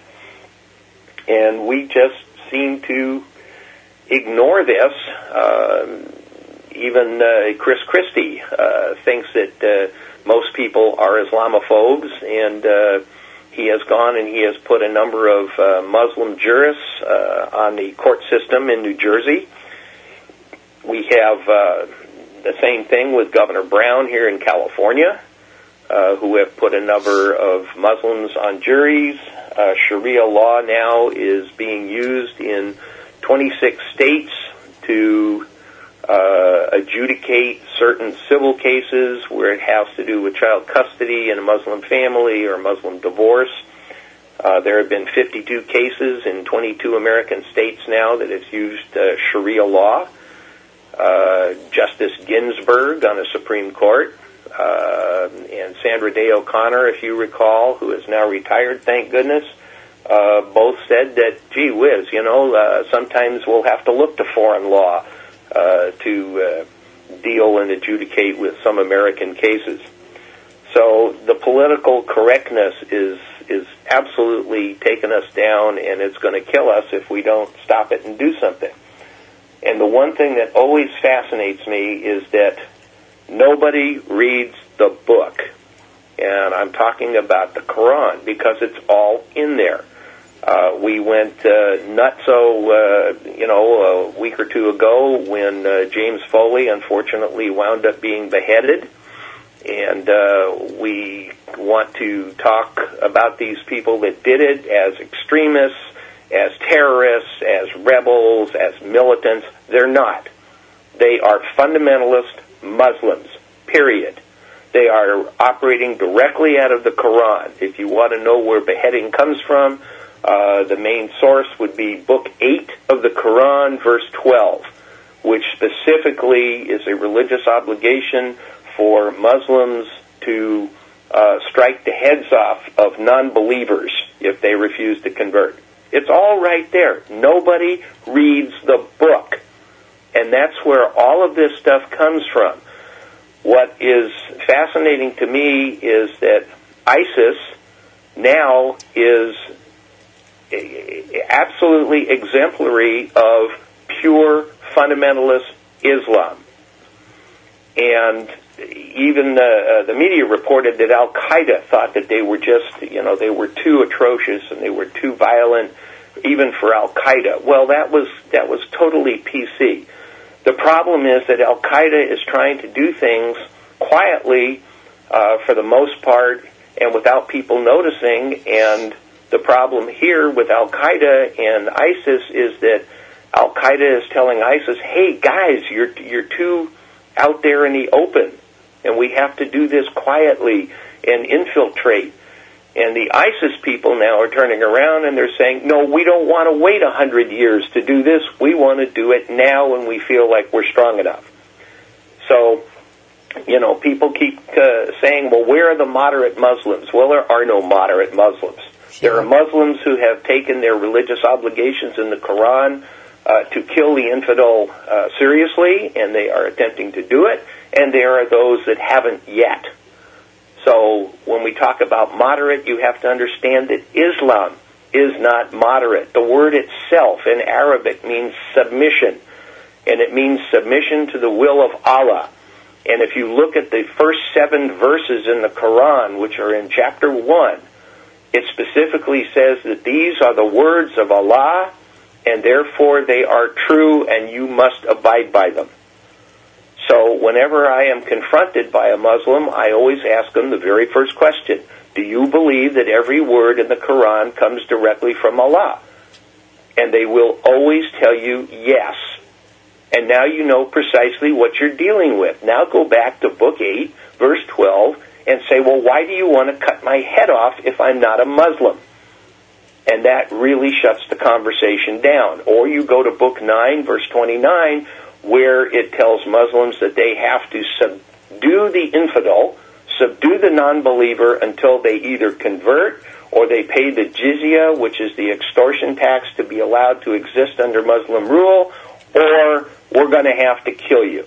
And we just seem to ignore this. Uh, even uh, Chris Christie uh, thinks that uh, most people are Islamophobes, and uh, he has gone and he has put a number of uh, Muslim jurists uh, on the court system in New Jersey. We have uh, the same thing with Governor Brown here in California, uh, who have put a number of Muslims on juries. Uh, Sharia law now is being used in twenty-six states to uh, adjudicate certain civil cases where it has to do with child custody in a Muslim family or Muslim divorce. Uh, there have been fifty-two cases in twenty-two American states now that have used uh, Sharia law. Uh, Justice Ginsburg on the Supreme Court uh, and Sandra Day O'Connor, if you recall, who is now retired, thank goodness, uh, both said that, gee whiz, you know, uh, sometimes we'll have to look to foreign law Uh, to uh, deal and adjudicate with some American cases. So the political correctness is is absolutely taking us down, and it's going to kill us if we don't stop it and do something. And the one thing that always fascinates me is that nobody reads the book. And I'm talking about the Quran, because it's all in there. Uh, we went uh, nutso, uh, you know, a week or two ago when uh, James Foley unfortunately wound up being beheaded. And uh, we want to talk about these people that did it as extremists, as terrorists, as rebels, as militants. They're not. They are fundamentalist Muslims, period. They are operating directly out of the Quran. If you want to know where beheading comes from, Uh, the main source would be Book eight of the Quran, verse twelve, which specifically is a religious obligation for Muslims to uh, strike the heads off of non-believers if they refuse to convert. It's all right there. Nobody reads the book. And that's where all of this stuff comes from. What is fascinating to me is that ISIS now is absolutely exemplary of pure fundamentalist Islam. And even uh, the media reported that Al-Qaeda thought that they were just, you know, they were too atrocious and they were too violent, even for Al-Qaeda. Well, that was that was totally P C. The problem is that Al-Qaeda is trying to do things quietly, uh, for the most part, and without people noticing. And the problem here with Al-Qaeda and ISIS is that Al-Qaeda is telling ISIS, "Hey guys, you're you're too out there in the open, and we have to do this quietly and infiltrate." And the ISIS people now are turning around and they're saying, "No, we don't want to wait a hundred years to do this. We want to do it now when we feel like we're strong enough." So, you know, people keep uh, saying, "Well, where are the moderate Muslims?" Well, there are no moderate Muslims. There are Muslims who have taken their religious obligations in the Quran uh, to kill the infidel uh, seriously, and they are attempting to do it, and there are those that haven't yet. So when we talk about moderate, you have to understand that Islam is not moderate. The word itself in Arabic means submission, and it means submission to the will of Allah. And if you look at the first seven verses in the Quran, which are in chapter one, it specifically says that these are the words of Allah, and therefore they are true, and you must abide by them. So whenever I am confronted by a Muslim, I always ask them the very first question: do you believe that every word in the Quran comes directly from Allah? And they will always tell you yes. And now you know precisely what you're dealing with. Now go back to Book eight, verse twelve, and say, well, why do you want to cut my head off if I'm not a Muslim? And that really shuts the conversation down. Or you go to Book nine, verse twenty-nine, where it tells Muslims that they have to subdue the infidel, subdue the non-believer until they either convert or they pay the jizya, which is the extortion tax to be allowed to exist under Muslim rule, or we're going to have to kill you.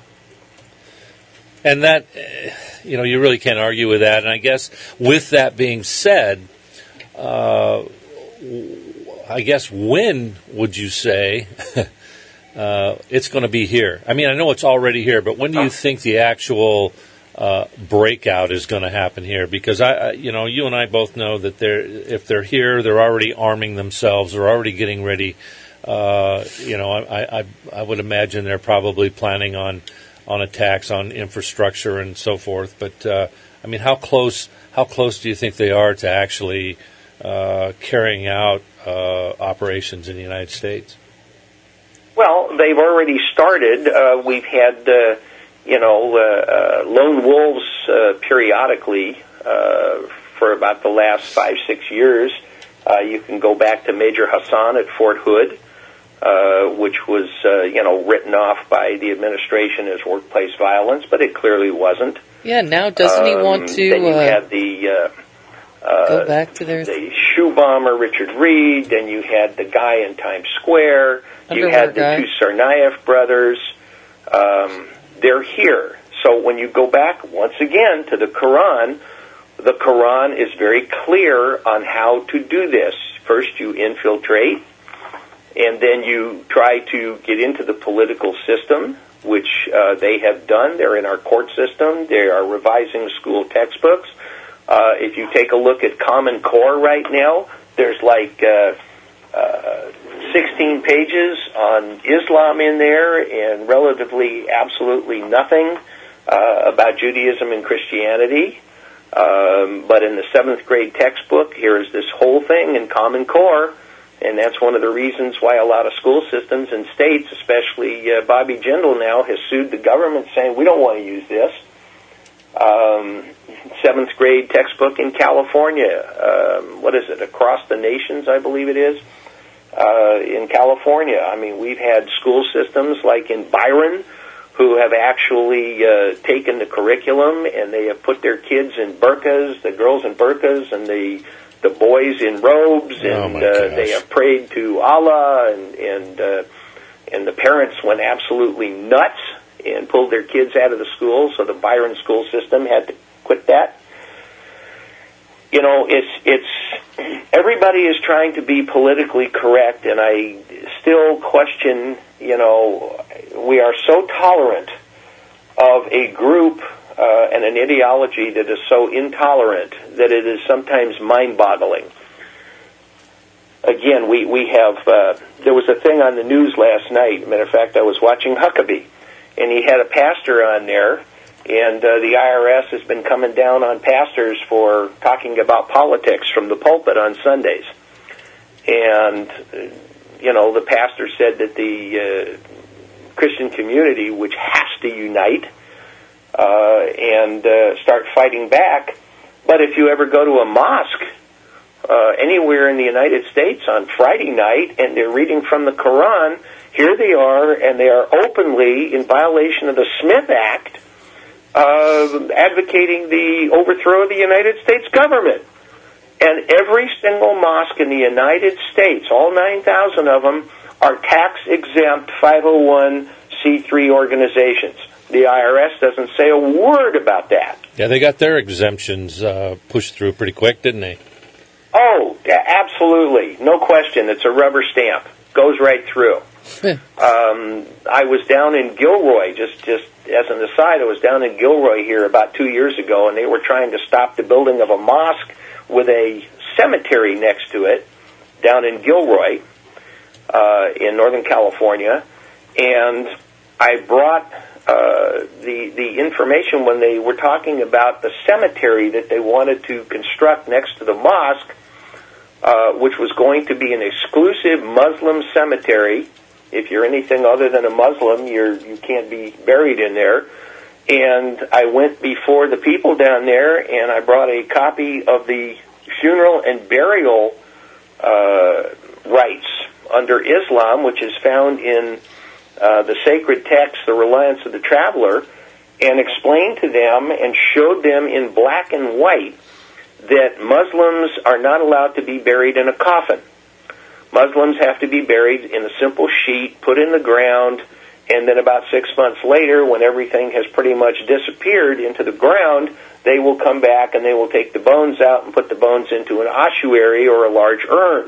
And that, you know, you really can't argue with that. And I guess with that being said, uh, I guess when would you say uh, it's going to be here? I mean, I know it's already here, but when do you think the actual uh, breakout is going to happen here? Because I, I, you know, you and I both know that they're if they're here, they're already arming themselves, they're already getting ready. Uh, you know, I, I I would imagine they're probably planning on on attacks on infrastructure and so forth. But uh, I mean, how close how close do you think they are to actually uh, carrying out uh, operations in the United States? Well, they've already started. Uh, we've had, uh, you know, uh, uh, lone wolves uh, periodically uh, for about the last five, six years. Uh, you can go back to Major Hassan at Fort Hood, uh, which was, uh, you know, written off by the administration as workplace violence, but it clearly wasn't. Yeah, now doesn't he want to... Um, then you uh, had the... Uh, uh, go back to their... the shoe bomber, Richard Reed, then you had the guy in Times Square, you had the guy. two Tsarnaev brothers. Um, they're here. So when you go back, once again, to the Quran, the Quran is very clear on how to do this. First, you infiltrate, and then you try to get into the political system, which uh, they have done. They're in our court system. They are revising school textbooks. Uh, if you take a look at Common Core right now, there's like uh, uh, sixteen pages on Islam in there and relatively absolutely nothing uh, about Judaism and Christianity. Um, but in the seventh grade textbook, here is this whole thing in Common Core, and that's one of the reasons why a lot of school systems and states, especially uh, Bobby Jindal now, has sued the government saying, we don't want to use this. Um, seventh grade textbook in California, um, what is it, Across the Nations, I believe it is, uh, in California. I mean, we've had school systems like in Byron who have actually uh, taken the curriculum and they have put their kids in burqas, the girls in burqas and the the boys in robes, and oh uh, they have prayed to Allah, and and uh, and the parents went absolutely nuts and pulled their kids out of the school, so the Byron school system had to quit that. you know, it's it's everybody is trying to be politically correct, and I still question, you know, we are so tolerant of a group uh, and an ideology that is so intolerant that it is sometimes mind-boggling. Again, we, we have, uh, there was a thing on the news last night. Matter of fact, I was watching Huckabee, and he had a pastor on there, and uh, the I R S has been coming down on pastors for talking about politics from the pulpit on Sundays. And, uh, you know, the pastor said that the uh, Christian community, which has to unite uh, and uh, start fighting back, but if you ever go to a mosque, Uh, anywhere in the United States on Friday night, and they're reading from the Quran, here they are, and they are openly in violation of the Smith Act, uh, advocating the overthrow of the United States government. And every single mosque in the United States, all nine thousand of them, are tax-exempt five oh one c three organizations. The I R S doesn't say a word about that. Yeah, they got their exemptions uh, pushed through pretty quick, didn't they? Oh, yeah, absolutely. No question. It's a rubber stamp. Goes right through. um, I was down in Gilroy, just, just as an aside, I was down in Gilroy here about two years ago, and they were trying to stop the building of a mosque with a cemetery next to it down in Gilroy uh, in Northern California. And I brought uh, the, the information when they were talking about the cemetery that they wanted to construct next to the mosque, Uh, which was going to be an exclusive Muslim cemetery. If you're anything other than a Muslim, you're, you can't be buried in there. And I went before the people down there, and I brought a copy of the funeral and burial uh, rites under Islam, which is found in uh, the sacred text, The Reliance of the Traveler, and explained to them and showed them in black and white that Muslims are not allowed to be buried in a coffin. Muslims have to be buried in a simple sheet, put in the ground, and then about six months later, when everything has pretty much disappeared into the ground, they will come back and they will take the bones out and put the bones into an ossuary or a large urn.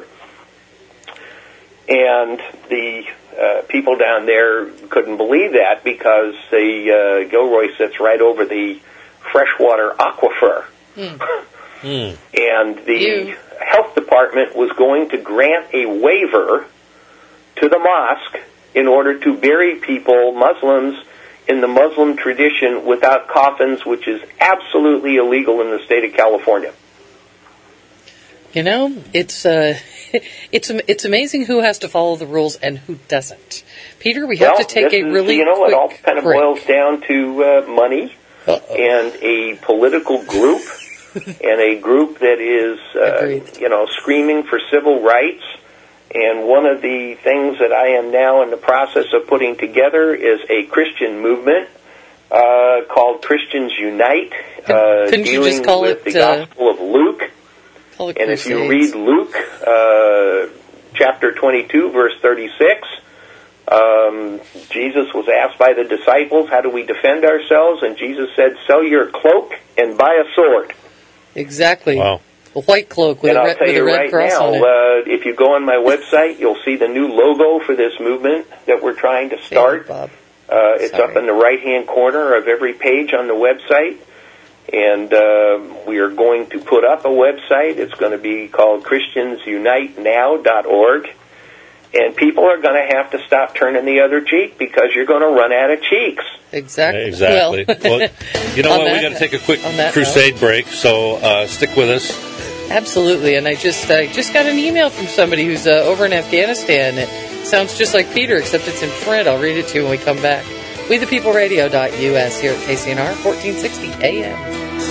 And the uh, people down there couldn't believe that because the uh, Gilroy sits right over the freshwater aquifer. Mm. Mm. And the you. health department was going to grant a waiver to the mosque in order to bury people, Muslims, in the Muslim tradition without coffins, which is absolutely illegal in the state of California. You know, it's uh, it's it's amazing who has to follow the rules and who doesn't. Peter, we have well, to take a is, really you know, quick it all kind of break. boils down to uh, money Uh-oh. and a political group. And a group that is, uh, you know, screaming for civil rights. And one of the things that I am now in the process of putting together is a Christian movement uh, called Christians Unite, uh, Couldn't you dealing just call with it, the uh, Gospel of Luke. Call it and if you Crusades. read Luke, uh, chapter twenty-two, verse thirty-six, um, Jesus was asked by the disciples, how do we defend ourselves? And Jesus said, sell your cloak and buy a sword. Exactly. Wow. A white cloak with and a, I'll red, tell with you a red right cross now, on it. Uh, if you go on my website, you'll see the new logo for this movement that we're trying to start. Bob. Uh, it's Sorry. up in the right-hand corner of every page on the website. And uh, we are going to put up a website. It's going to be called Christians Unite Now dot org. And people are going to have to stop turning the other cheek because you're going to run out of cheeks. Exactly. Exactly. Well, well, you know what? that, We got to take a quick that crusade note. break, so uh, stick with us. Absolutely. And I just I just got an email from somebody who's uh, over in Afghanistan. It sounds just like Peter, except it's in print. I'll read it to you when we come back. We the People Radio dot U S here at K C N R, fourteen sixty A M.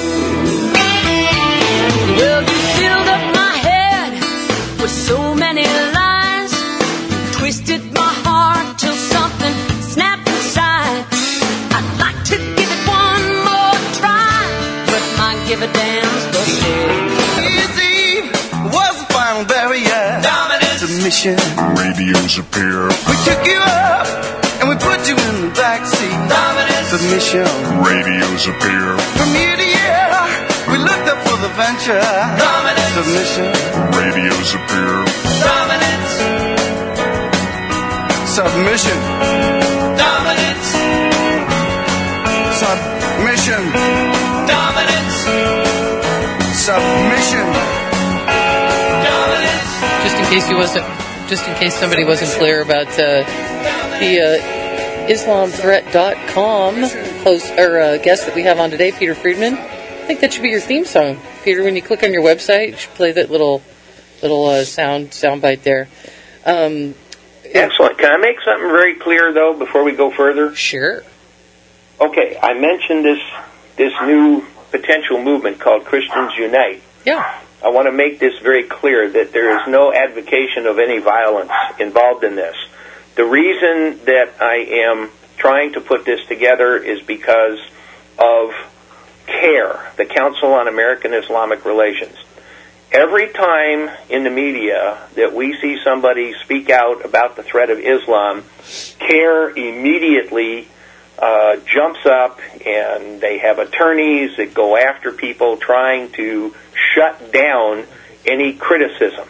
Well, you filled up my head with so many lies. You twisted my heart till something snapped inside. I'd like to give it one more try, but my give a damn's busted. Easy was the final barrier. Dominance. Submission. Radios appear. We took you up and we put you in the backseat. Dominance. Submission. Radios appear. From year to year, we looked up for the the venture. Dominance. Submission. Radio superior. Dominance. Submission. Dominance. Submission. Dominance. Submission. Dominance. Just in case you wasn't, just in case somebody wasn't clear about uh, the uh, Islam Threat dot com host or uh, guest that we have on today, Peter Friedman. I think that should be your theme song, Peter. When you click on your website, you should play that little little uh, sound sound bite there. Um, Excellent. Can I make something very clear, though, before we go further? Sure. Okay, I mentioned this this new potential movement called Christians Unite. Yeah. I want to make this very clear that there is no advocation of any violence involved in this. The reason that I am trying to put this together is because of CARE, the Council on American Islamic Relations. Every time in the media that we see somebody speak out about the threat of Islam, CARE immediately uh, jumps up and they have attorneys that go after people trying to shut down any criticism.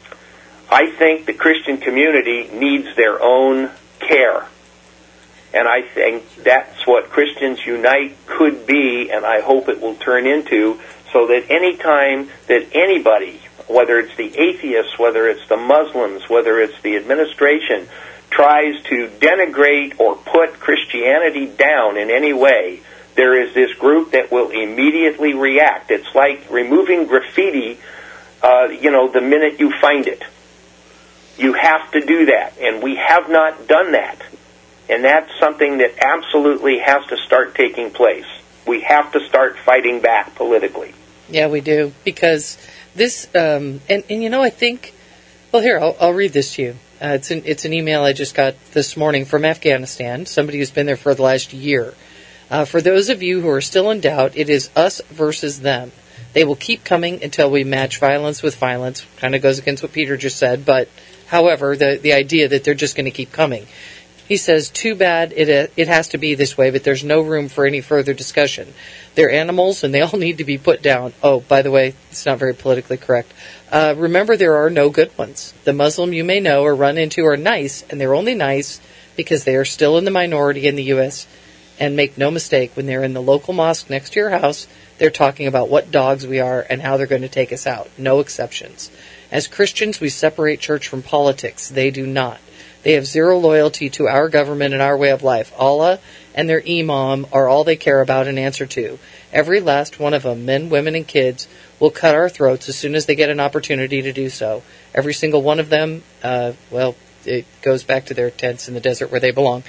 I think the Christian community needs their own CARE. And I think that's what Christians Unite could be, and I hope it will turn into, so that any time that anybody, whether it's the atheists, whether it's the Muslims, whether it's the administration, tries to denigrate or put Christianity down in any way, there is this group that will immediately react. It's like removing graffiti, uh, you know, the minute you find it. You have to do that, and we have not done that. And that's something that absolutely has to start taking place. We have to start fighting back politically. Yeah, we do. Because this, um, and, and you know, I think, well, here, I'll, I'll read this to you. Uh, it's, an, it's an email I just got this morning from Afghanistan, somebody who's been there for the last year. Uh, for those of you who are still in doubt, it is us versus them. They will keep coming until we match violence with violence. Kind of goes against what Peter just said, but however, the, the idea that they're just going to keep coming. He says, too bad it it has to be this way, but there's no room for any further discussion. They're animals, and they all need to be put down. Oh, by the way, it's not very politically correct. Uh, remember, there are no good ones. The Muslim you may know or run into are nice, and they're only nice because they are still in the minority in the U S And make no mistake, when they're in the local mosque next to your house, they're talking about what dogs we are and how they're going to take us out. No exceptions. As Christians, we separate church from politics. They do not. They have zero loyalty to our government and our way of life. Allah and their imam are all they care about and answer to. Every last one of them, men, women, and kids, will cut our throats as soon as they get an opportunity to do so. Every single one of them, uh, well, it goes back to their tents in the desert where they belong.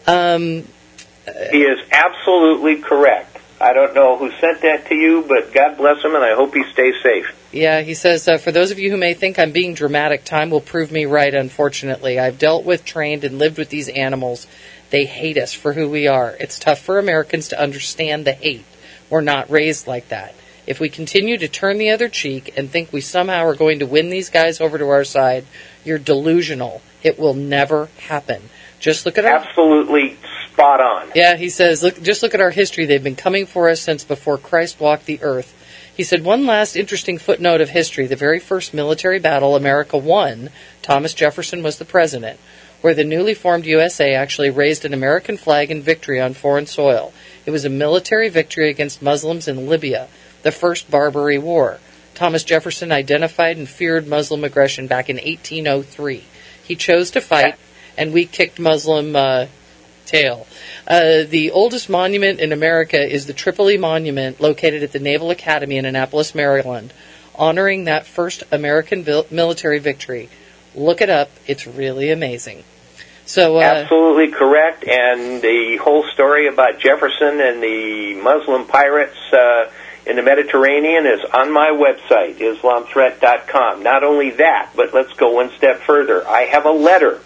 Um, he is absolutely correct. I don't know who sent that to you, but God bless him, and I hope he stays safe. Yeah, he says, uh, for those of you who may think I'm being dramatic, time will prove me right, unfortunately. I've dealt with, trained, and lived with these animals. They hate us for who we are. It's tough for Americans to understand the hate. We're not raised like that. If we continue to turn the other cheek and think we somehow are going to win these guys over to our side, you're delusional. It will never happen. Just look at our... Absolutely spot on. Yeah, he says, look, just look at our history. They've been coming for us since before Christ walked the earth. He said, one last interesting footnote of history. The very first military battle America won, Thomas Jefferson was the president, where the newly formed U S A actually raised an American flag in victory on foreign soil. It was a military victory against Muslims in Libya, the first Barbary War. Thomas Jefferson identified and feared Muslim aggression back in eighteen oh three. He chose to fight, and we kicked Muslim uh, tail. Uh, the oldest monument in America is the Tripoli Monument, located at the Naval Academy in Annapolis, Maryland, honoring that first American vil- military victory. Look it up. It's really amazing. So, uh, absolutely correct. And the whole story about Jefferson and the Muslim pirates uh, in the Mediterranean is on my website, Islam Threat dot com. Not only that, but let's go one step further. I have a letter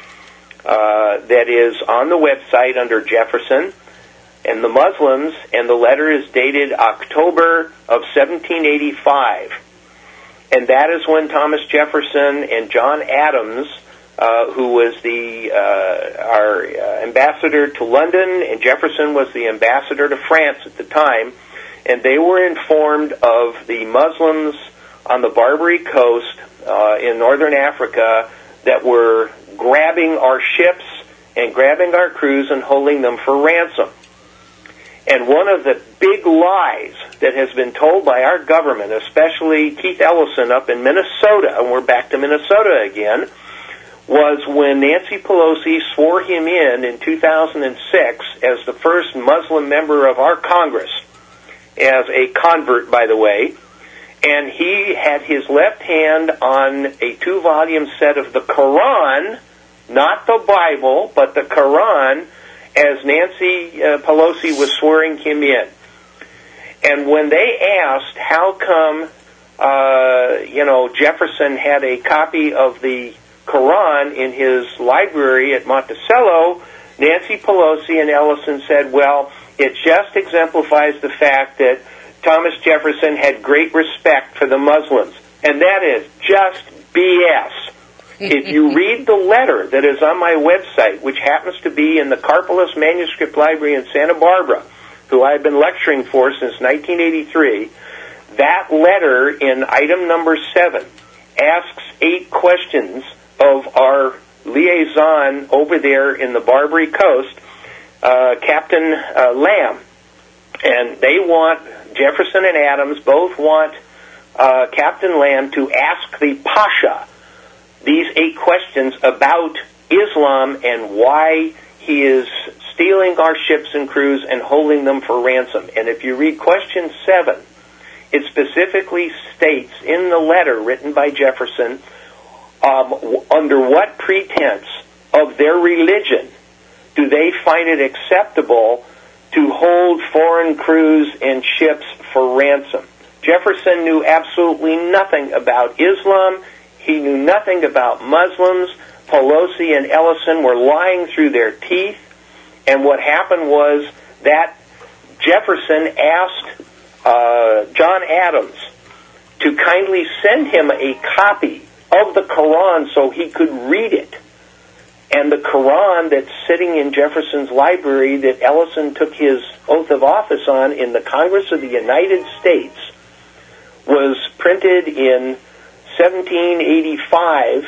uh, that is on the website under Jefferson and the Muslims, and the letter is dated October of seventeen eighty-five. And that is when Thomas Jefferson and John Adams, uh, who was the uh, our uh, ambassador to London, and Jefferson was the ambassador to France at the time, and they were informed of the Muslims on the Barbary Coast uh, in northern Africa that were grabbing our ships and grabbing our crews and holding them for ransom. And one of the big lies that has been told by our government, especially Keith Ellison up in Minnesota, and we're back to Minnesota again, was when Nancy Pelosi swore him in in two thousand six as the first Muslim member of our Congress, as a convert, by the way, and he had his left hand on a two-volume set of the Quran, not the Bible, but the Quran, as Nancy uh, Pelosi was swearing him in. And when they asked how come, uh, you know, Jefferson had a copy of the Quran in his library at Monticello, Nancy Pelosi and Ellison said, well, it just exemplifies the fact that Thomas Jefferson had great respect for the Muslims. And that is just B S. If you read the letter that is on my website, which happens to be in the Karpeles Manuscript Library in Santa Barbara, who I've been lecturing for since nineteen eighty-three, that letter in item number seven asks eight questions of our liaison over there in the Barbary Coast, uh, Captain uh, Lamb. And they want, Jefferson and Adams both want uh, Captain Lamb to ask the Pasha these eight questions about Islam and why he is stealing our ships and crews and holding them for ransom. And if you read question seven, it specifically states in the letter written by Jefferson, um, w- under what pretense of their religion do they find it acceptable to hold foreign crews and ships for ransom. Jefferson knew absolutely nothing about Islam. He knew nothing about Muslims. Pelosi and Ellison were lying through their teeth. And what happened was that Jefferson asked uh, John Adams to kindly send him a copy of the Quran so he could read it. And the Quran that's sitting in Jefferson's library that Ellison took his oath of office on in the Congress of the United States was printed in seventeen eighty-five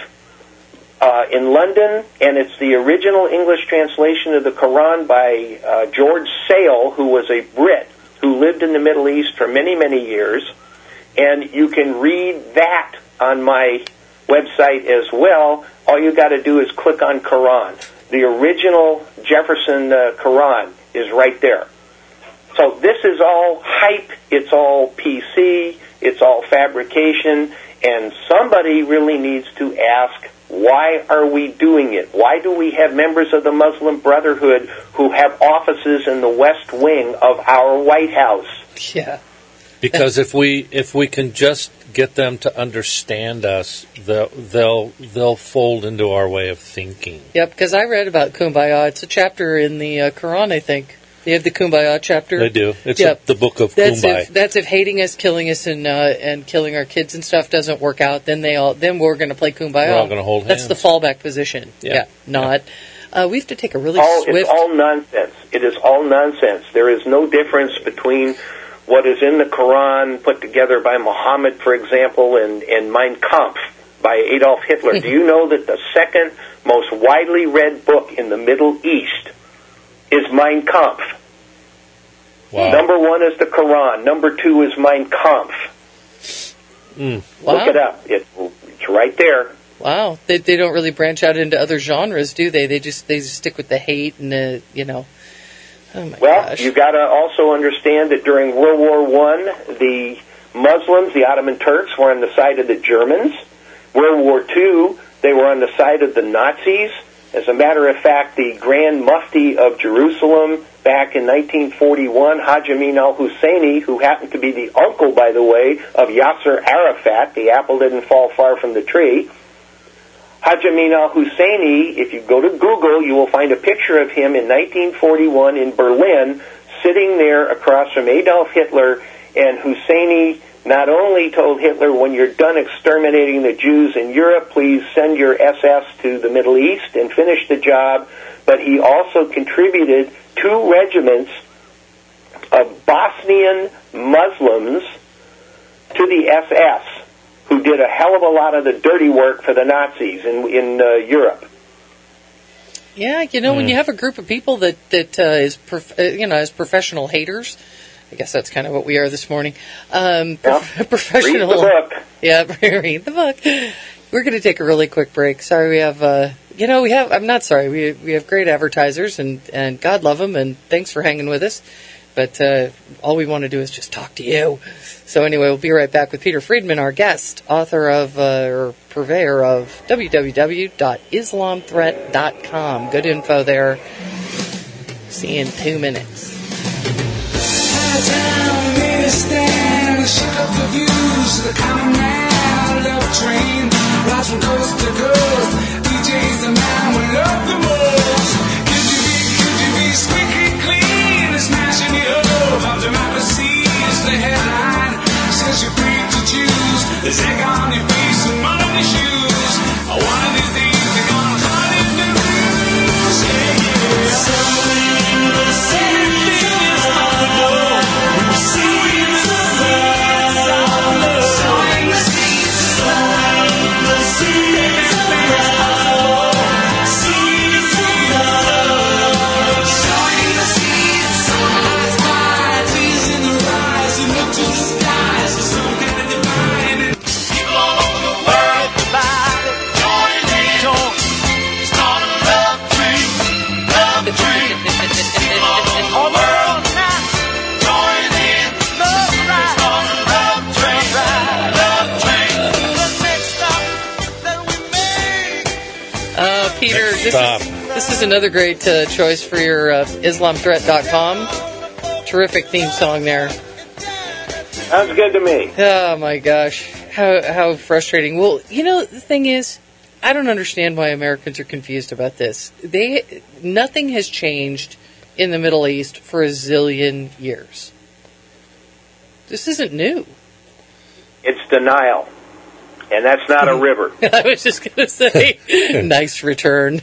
uh, in London, and it's the original English translation of the Quran by uh, George Sale, who was a Brit who lived in the Middle East for many, many years. And you can read that on my website as well. All you got to do is click on Quran. The original Jefferson uh, Quran is right there. So this is all hype, it's all P C, it's all fabrication, and somebody really needs to ask, why are we doing it? Why do we have members of the Muslim Brotherhood who have offices in the West Wing of our White House? Yeah. Because if we if we can just get them to understand us, they'll they'll, they'll fold into our way of thinking. Yep, because I read about Kumbaya. It's a chapter in the uh, Quran, I think. They have the Kumbaya chapter. They do. It's yep. a, the book of that's Kumbaya. If, that's if hating us, killing us, and uh, and killing our kids and stuff doesn't work out. Then they all then we're going to play Kumbaya. We're all going to hold That's hands. the fallback position. Yeah, yeah not. Yeah. Uh, we have to take a really all, swift. It's all nonsense. It is all nonsense. There is no difference between what is in the Quran put together by Muhammad, for example, and, and Mein Kampf by Adolf Hitler. Do you know that the second most widely read book in the Middle East is Mein Kampf? Wow. Number one is the Quran. Number two is Mein Kampf. Mm. Wow. Look it up. It, it's right there. Wow, they they don't really branch out into other genres, do they? They just they just stick with the hate and the you know. Oh my well, gosh. you got to also understand that during World War One, the Muslims, the Ottoman Turks, were on the side of the Germans. World War Two, they were on the side of the Nazis. As a matter of fact, the Grand Mufti of Jerusalem back in nineteen forty-one, Haj Amin al-Husseini, who happened to be the uncle, by the way, of Yasser Arafat, the apple didn't fall far from the tree. Haj Amin al-Husseini, if you go to Google, you will find a picture of him in nineteen forty-one in Berlin, sitting there across from Adolf Hitler, and Husseini not only told Hitler, when you're done exterminating the Jews in Europe, please send your S S to the Middle East and finish the job, but he also contributed two regiments of Bosnian Muslims to the S S, who did a hell of a lot of the dirty work for the Nazis in, in uh, Europe. Yeah, you know, mm. when you have a group of people that, that uh, is, prof- uh, you know, as professional haters, I guess that's kind of what we are this morning. Um, prof- yeah. Professional. Read the book. Yeah, read the book. We're going to take a really quick break. Sorry, we have, uh, you know, we have, I'm not sorry, we we have great advertisers, and, and God love them, and thanks for hanging with us. But uh, all we want to do is just talk to you. So anyway, we'll be right back with Peter Friedman, our guest, author of, uh, or purveyor of w w w dot islam threat dot com. Good info there. See you in two minutes. Smashing it up, how democracy is the headline. Says you're free to choose. There's egg on your face and mud on your shoes. One of these days they're gonna cut in the news. Yeah, yeah. Sowing the seeds of love. Seeds of love. Sowing the seeds of love. The seeds of love. Seeds of love. Sowing the seeds. Uh, Peter, this is, this is another great uh, choice for your uh, islam threat dot com. Terrific theme song there. Sounds good to me. Oh my gosh, how how frustrating. Well, you know, the thing is, I don't understand why Americans are confused about this. They nothing has changed in the Middle East for a zillion years. This isn't new. It's denial. And that's not a river. I was just going to say, nice return.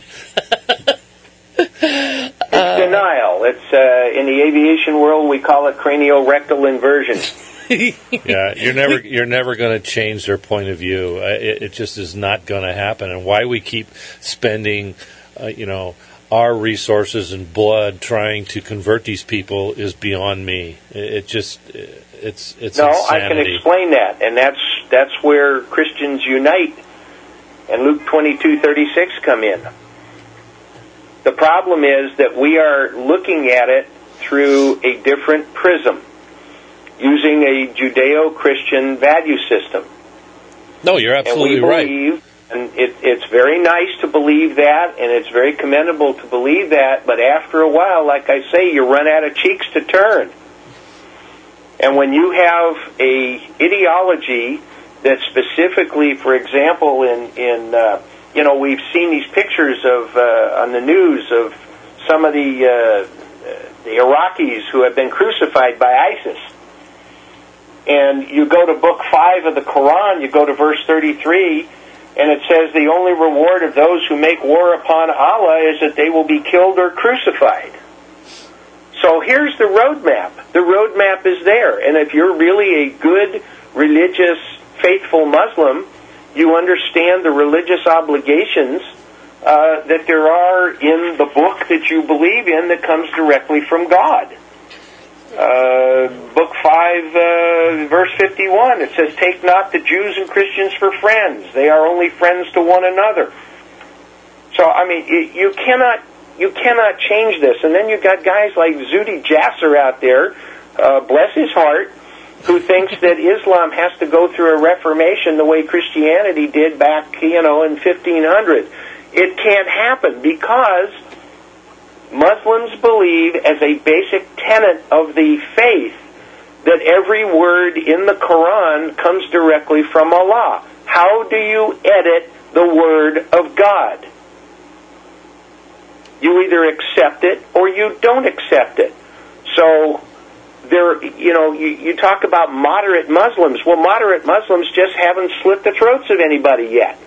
It's uh, denial. It's uh, in the aviation world we call it craniorectal inversion. Yeah, you're never you're never going to change their point of view. Uh, it, it just is not going to happen. And why we keep spending, uh, you know, our resources and blood trying to convert these people is beyond me. It, it just it's it's no. insanity. I can explain that, and that's that's where Christians unite and Luke twenty-two thirty-six come in. The problem is that we are looking at it through a different prism, using a Judeo-Christian value system. No, you're absolutely and we right. Believe, and it, it's very nice to believe that, and it's very commendable to believe that, but after a while, like I say, you run out of cheeks to turn. And when you have a ideology that specifically, for example, in, in uh, you know, we've seen these pictures of uh, on the news of some of the, uh, the Iraqis who have been crucified by ISIS. And you go to book five of the Quran, you go to verse thirty-three, and it says the only reward of those who make war upon Allah is that they will be killed or crucified. So here's the roadmap. The roadmap is there. And if you're really a good, religious, faithful Muslim, you understand the religious obligations uh, that there are in the book that you believe in that comes directly from God. Uh, book five, uh, verse fifty-one, it says, "Take not the Jews and Christians for friends. They are only friends to one another." So, I mean, you, you cannot you cannot change this. And then you've got guys like Zuhdi Jasser out there, uh, bless his heart, who thinks that Islam has to go through a reformation the way Christianity did back, you know, in fifteen hundred. It can't happen because Muslims believe as a basic tenet of the faith that every word in the Quran comes directly from Allah. How do you edit the word of God? You either accept it or you don't accept it. So there, you know, you, you talk about moderate Muslims. Well, moderate Muslims just haven't slit the throats of anybody yet.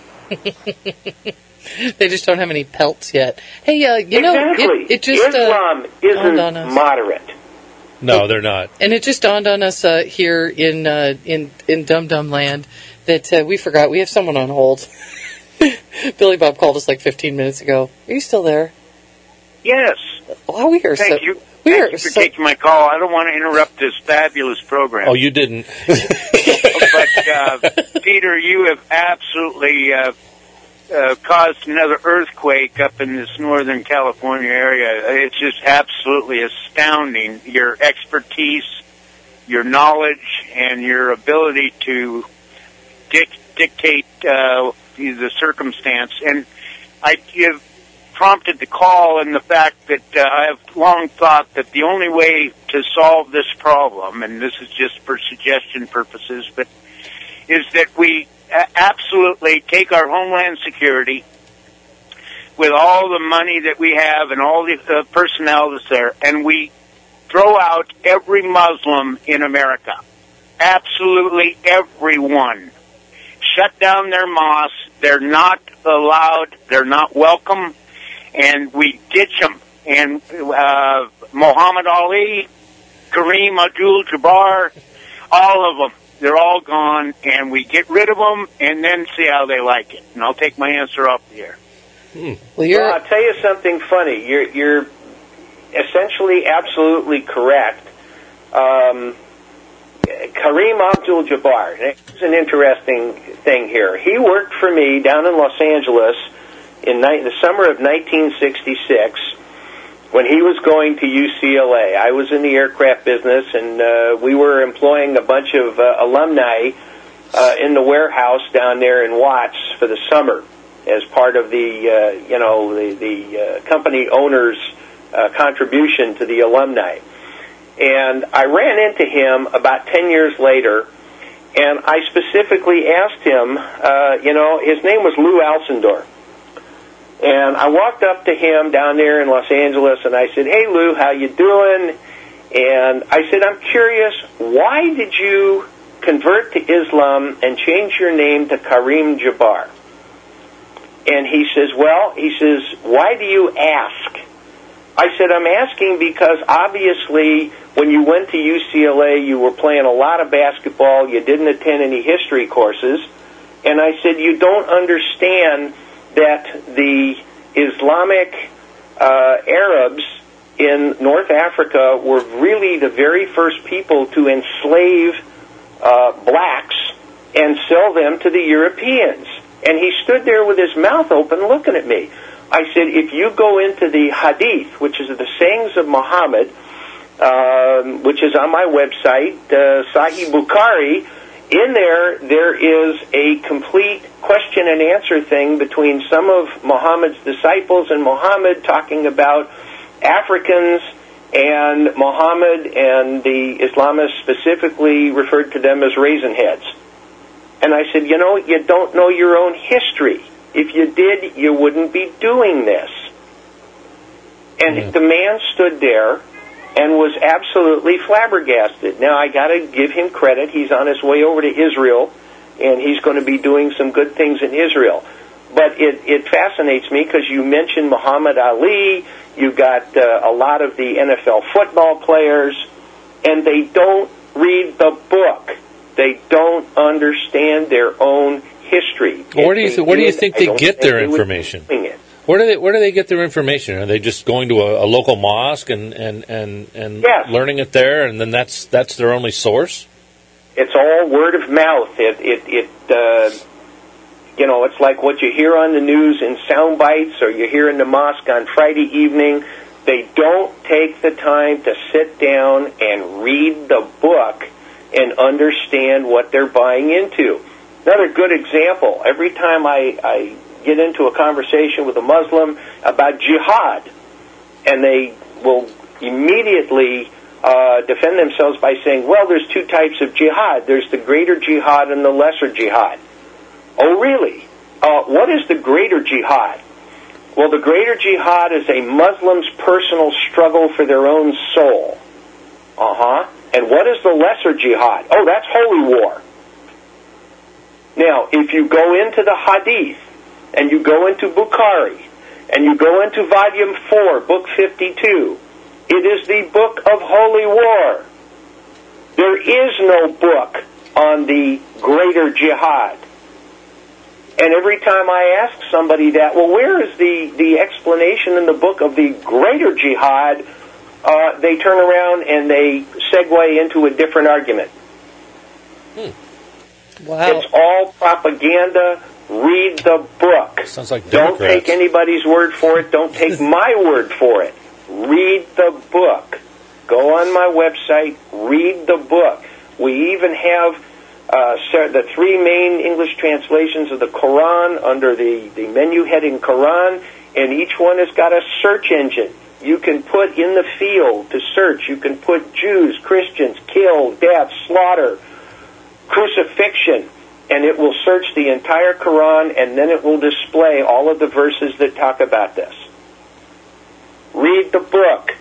They just don't have any pelts yet. Hey, uh, you exactly. know, it, it just Islam uh, isn't on moderate. No, they're not. And it just dawned on us uh, here in uh, in in Dum Dum Land that uh, we forgot we have someone on hold. Billy Bob called us like fifteen minutes ago. Are you still there? Yes. Oh, we are Thank so, you. We Thank are you for so, taking my call. I don't want to interrupt this fabulous program. Oh, you didn't. But, uh, Peter, you have absolutely uh, uh, caused another earthquake up in this Northern California area. It's just absolutely astounding. Your expertise, your knowledge, and your ability to dic- dictate uh, the circumstance. And I give prompted the call and the fact that uh, I have long thought that the only way to solve this problem, and this is just for suggestion purposes, but is that we uh, absolutely take our homeland security with all the money that we have and all the uh, personnel that's there, and we throw out every Muslim in America. Absolutely everyone. Shut down their mosques. They're not allowed. They're not welcome. And we ditch them. And uh, Muhammad Ali, Kareem Abdul-Jabbar, all of them, they're all gone. And we get rid of them and then see how they like it. And I'll take my answer off the air. Hmm. Well, you're... well, I'll tell you something funny. You're, you're essentially absolutely correct. Um, Kareem Abdul-Jabbar, it's an interesting thing here. He worked for me down in Los Angeles in ni- the summer of nineteen sixty-six when he was going to U C L A. I was in the aircraft business, and uh, we were employing a bunch of uh, alumni uh, in the warehouse down there in Watts for the summer as part of the, uh, you know, the, the uh, company owner's uh, contribution to the alumni. And I ran into him about ten years later, and I specifically asked him, uh, you know, his name was Lou Alcindor. And I walked up to him down there in Los Angeles, and I said, hey, Lou, how you doing? And I said, I'm curious, why did you convert to Islam and change your name to Kareem Jabbar? And he says, well, he says, why do you ask? I said, I'm asking because obviously when you went to U C L A, you were playing a lot of basketball, you didn't attend any history courses, and I said, you don't understand that the Islamic uh, Arabs in North Africa were really the very first people to enslave uh, blacks and sell them to the Europeans. And he stood there with his mouth open looking at me. I said, if you go into the Hadith, which is the sayings of Muhammad, um, which is on my website, uh, Sahih Bukhari, in there, there is a complete question and answer thing between some of Muhammad's disciples and Muhammad talking about Africans and Muhammad, and the Islamists specifically referred to them as raisin heads. And I said, you know, you don't know your own history. If you did, you wouldn't be doing this. And mm. the man stood there and was absolutely flabbergasted. Now, I got to give him credit. He's on his way over to Israel, and he's going to be doing some good things in Israel. But it, it fascinates me because you mentioned Muhammad Ali, you got uh, a lot of the N F L football players, and they don't read the book. They don't understand their own history. Well, where do you, th- where do you think they get their information? Where do they where do they get their information? Are they just going to a, a local mosque and and and, and yes. learning it there, and then that's that's their only source? It's all word of mouth. It it it uh, you know, it's like what you hear on the news in sound bites, or you hear in the mosque on Friday evening. They don't take the time to sit down and read the book and understand what they're buying into. Another good example, every time I, I get into a conversation with a Muslim about jihad, and they will immediately uh, defend themselves by saying, well, there's two types of jihad. There's the greater jihad and the lesser jihad. Oh, really? Uh, what is the greater jihad? Well, the greater jihad is a Muslim's personal struggle for their own soul. Uh-huh. And what is the lesser jihad? Oh, that's holy war. Now, if you go into the Hadith, and you go into Bukhari, and you go into Volume four, Book fifty-two, It is the book of holy war. There is no book on the greater jihad. And every time I ask somebody that, well, where is the, the explanation in the book of the greater jihad, uh, they turn around and they segue into a different argument. Hmm. Wow. It's all propaganda. Read the book. Sounds like Don't Democrats. take anybody's word for it. Don't take my word for it. Read the book. Go on my website. Read the book. We even have uh, the three main English translations of the Quran under the, the menu heading Quran, and each one has got a search engine. You can put in the field to search. You can put Jews, Christians, kill, death, slaughter, crucifixion, and it will search the entire Quran, and then it will display all of the verses that talk about this. Read the book.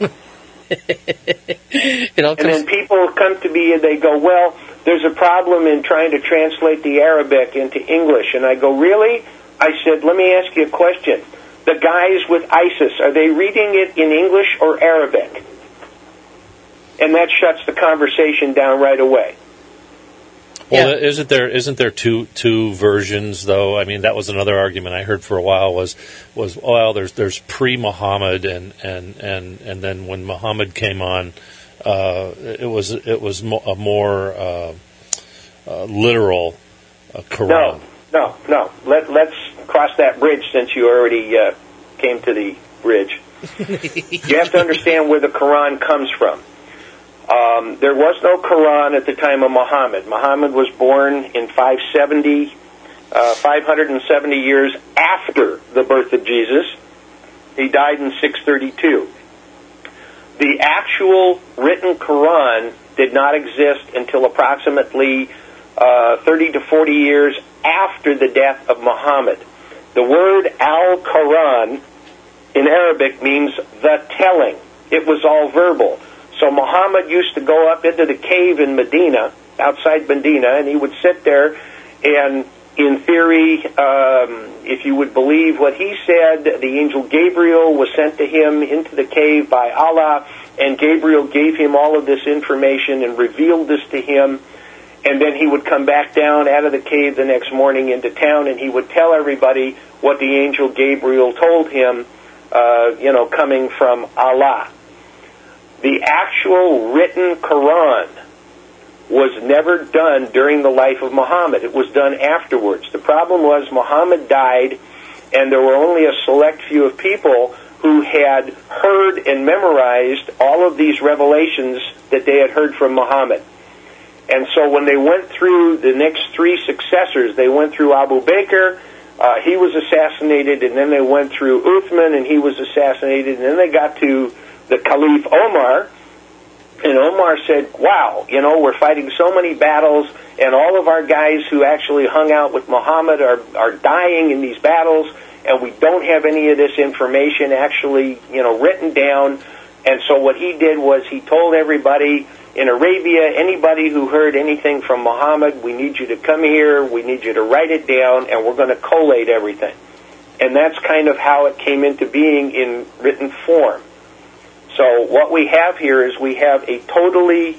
It all and then people come to me and they go, well, there's a problem in trying to translate the Arabic into English. And I go, really? I said, let me ask you a question. The guys with ISIS, are they reading it in English or Arabic? And that shuts the conversation down right away. Well, yeah. isn't there isn't there two two versions though? I mean, that was another argument I heard for a while was was well, there's there's pre-Muhammad and and, and, and then when Muhammad came on, uh, it was it was mo- a more uh, uh, literal uh, Quran. No, no, no. Let let's cross that bridge since you already uh, came to the bridge. You have to understand where the Quran comes from. Um, there was no Quran at the time of Muhammad. Muhammad was born in five seventy, uh, five hundred seventy years after the birth of Jesus. He died in six thirty-two. The actual written Quran did not exist until approximately uh, thirty to forty years after the death of Muhammad. The word Al-Quran in Arabic means the telling. It was all verbal. So Muhammad used to go up into the cave in Medina, outside Medina, and he would sit there, and in theory, um, if you would believe what he said, the angel Gabriel was sent to him into the cave by Allah, and Gabriel gave him all of this information and revealed this to him, and then he would come back down out of the cave the next morning into town, and he would tell everybody what the angel Gabriel told him, uh, you know, coming from Allah. The actual written Quran was never done during the life of Muhammad. It was done afterwards. The problem was Muhammad died, and there were only a select few of people who had heard and memorized all of these revelations that they had heard from Muhammad. And so when they went through the next three successors, they went through Abu Bakr, uh, he was assassinated, and then they went through Uthman, and he was assassinated, and then they got to the Caliph Omar, and Omar said, wow, you know, we're fighting so many battles, and all of our guys who actually hung out with Muhammad are, are dying in these battles, and we don't have any of this information actually, you know, written down. And so what he did was he told everybody in Arabia, anybody who heard anything from Muhammad, we need you to come here, we need you to write it down, and we're going to collate everything. And that's kind of how it came into being in written form. So what we have here is we have a totally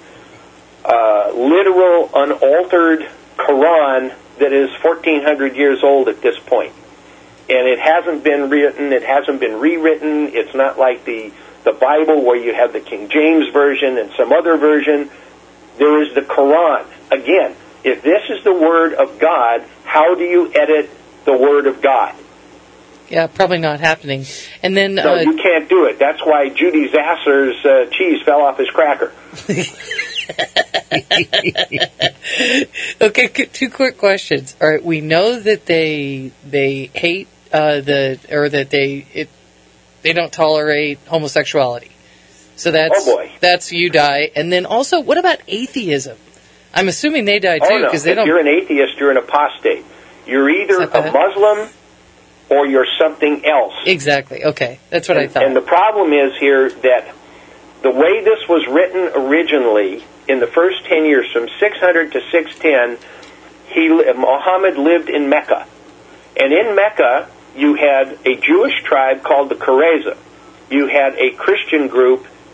uh, literal, unaltered Quran that is fourteen hundred years old at this point. And it hasn't been written, it hasn't been rewritten. It's not like the, the Bible where you have the King James Version and some other version. There is the Quran. Again, if this is the Word of God, how do you edit the Word of God? Yeah, probably not happening. And then no, uh, you can't do it. That's why Judy Zasser's uh, cheese fell off his cracker. Okay, two quick questions. All right, we know that they they hate uh, the or that they it, they don't tolerate homosexuality. So that's oh boy. that's you die. And then also, what about atheism? I'm assuming they die too because oh, no. they if don't. You're an atheist, you're an apostate. You're either a Muslim or you're something else. Exactly. Okay, that's what and, I thought. And the problem is here that the way this was written originally, in the first ten years, from six hundred to six ten, he Muhammad lived in Mecca, and in Mecca you had a Jewish tribe called the Qurayza. You had a Christian group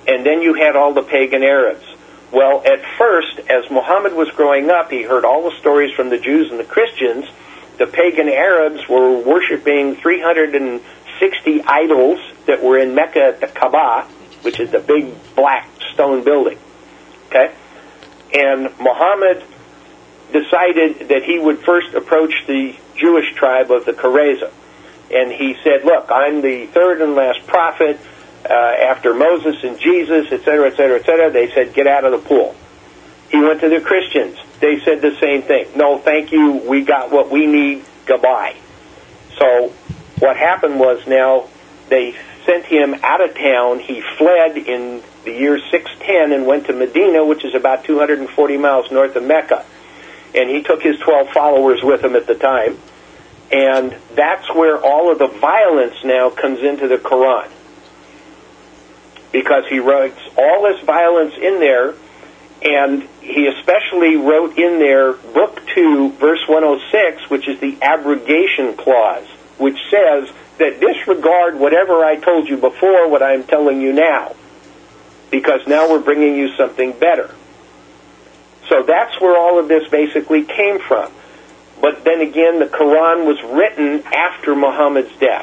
and then you had all the pagan Arabs. Well, at first, as Muhammad was growing up, he heard all the stories from the Jews and the Christians. The pagan Arabs were worshiping three hundred sixty idols that were in Mecca at the Kaaba, which is the big black stone building. Okay? And Muhammad decided that he would first approach the Jewish tribe of the Qurayza. And he said, look, I'm the third and last prophet uh, after Moses and Jesus, et cetera, et cetera, et cetera. They said, get out of the pool. He went to the Christians. They said the same thing. No, thank you. We got what we need. Goodbye. So what happened was now they sent him out of town. He fled in the year six ten and went to Medina, which is about two hundred forty miles north of Mecca. And he took his twelve followers with him at the time. And that's where all of the violence now comes into the Quran. Because he writes all this violence in there, and he especially wrote in there Book two, verse one oh six, which is the abrogation clause, which says that disregard whatever I told you before, what I'm telling you now, because now we're bringing you something better. So that's where all of this basically came from. But then again, the Quran was written after Muhammad's death.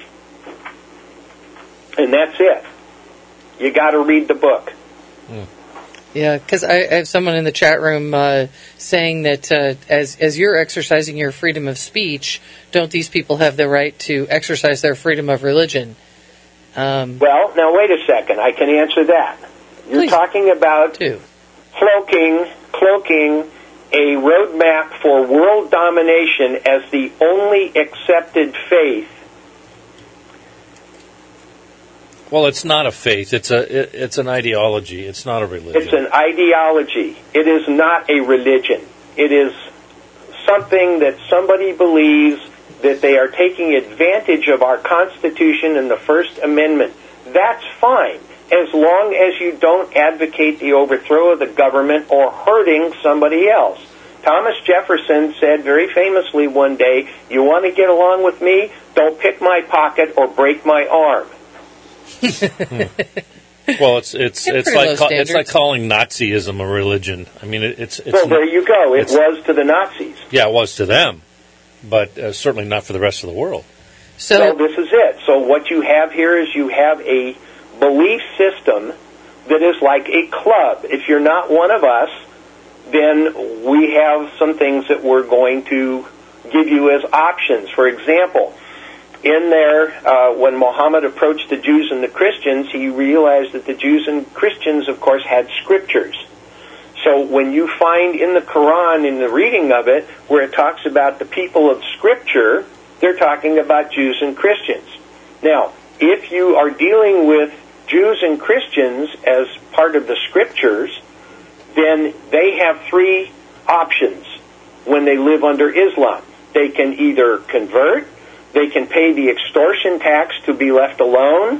And that's it. You got to read the book. Mm. Yeah, because I, I have someone in the chat room uh, saying that uh, as as you're exercising your freedom of speech, don't these people have the right to exercise their freedom of religion? Um, well, now wait a second. I can answer that. You're Please. talking about do. cloaking, cloaking a roadmap for world domination as the only accepted faith. Well, it's not a faith. It's a it, it's an ideology. It's not a religion. It's an ideology. It is not a religion. It is something that somebody believes that they are taking advantage of our Constitution and the First Amendment. That's fine, as long as you don't advocate the overthrow of the government or hurting somebody else. Thomas Jefferson said very famously one day, you want to get along with me? Don't pick my pocket or break my arm. Well, it's it's Yeah, it's pretty like low ca- it's standards. like calling Nazism a religion. I mean, it, it's it's Well, there you go. It it's- was to the Nazis. yeah, it was to them, but uh, certainly not for the rest of the world. So So, this is it. So what you have here is you have a belief system that is like a club. If you're not one of us, then we have some things that we're going to give you as options. For example, in there, uh, when Muhammad approached the Jews and the Christians, he realized that the Jews and Christians, of course, had scriptures. So when you find in the Quran, in the reading of it, where it talks about the people of Scripture, they're talking about Jews and Christians. Now, if you are dealing with Jews and Christians as part of the Scriptures, then they have three options when they live under Islam. They can either convert, they can pay the extortion tax to be left alone,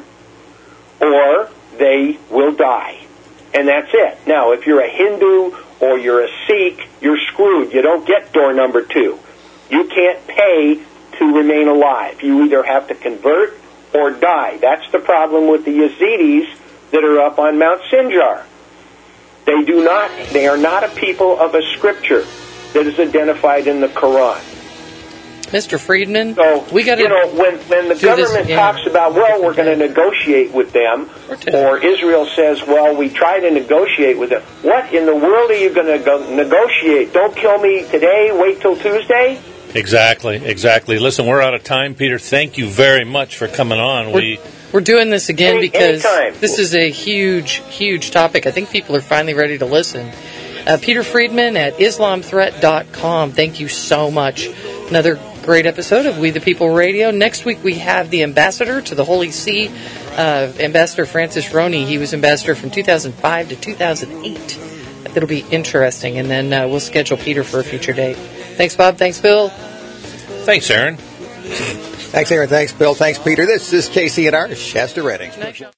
or they will die. And that's it. Now, if you're a Hindu or you're a Sikh, you're screwed. You don't get door number two. You can't pay to remain alive. You either have to convert or die. That's the problem with the Yazidis that are up on Mount Sinjar. They do not, they are not a people of a scripture that is identified in the Quran. Mister Friedman, So, we got you know, when, when the do government this, yeah. talks about, well, we're going to negotiate with them, Or two. or Israel says, well, we try to negotiate with them. What in the world are you going to go negotiate? Don't kill me today, wait till Tuesday? Exactly, exactly. Listen, we're out of time, Peter. Thank you very much for coming on. We We're doing this again Any- because anytime. this is a huge, huge topic. I think people are finally ready to listen. Uh, Peter Friedman at islam threat dot com. Thank you so much. Another great episode of We the People Radio. Next week we have the ambassador to the Holy See, uh, Ambassador Francis Roney. He was ambassador from two thousand five to two thousand eight. That'll be interesting. And then uh, we'll schedule Peter for a future date. Thanks, Bob. Thanks, Bill. thanks, Aaron. Thanks, Aaron. Thanks, Bill. Thanks, Peter. This is K C N R, Shasta Redding.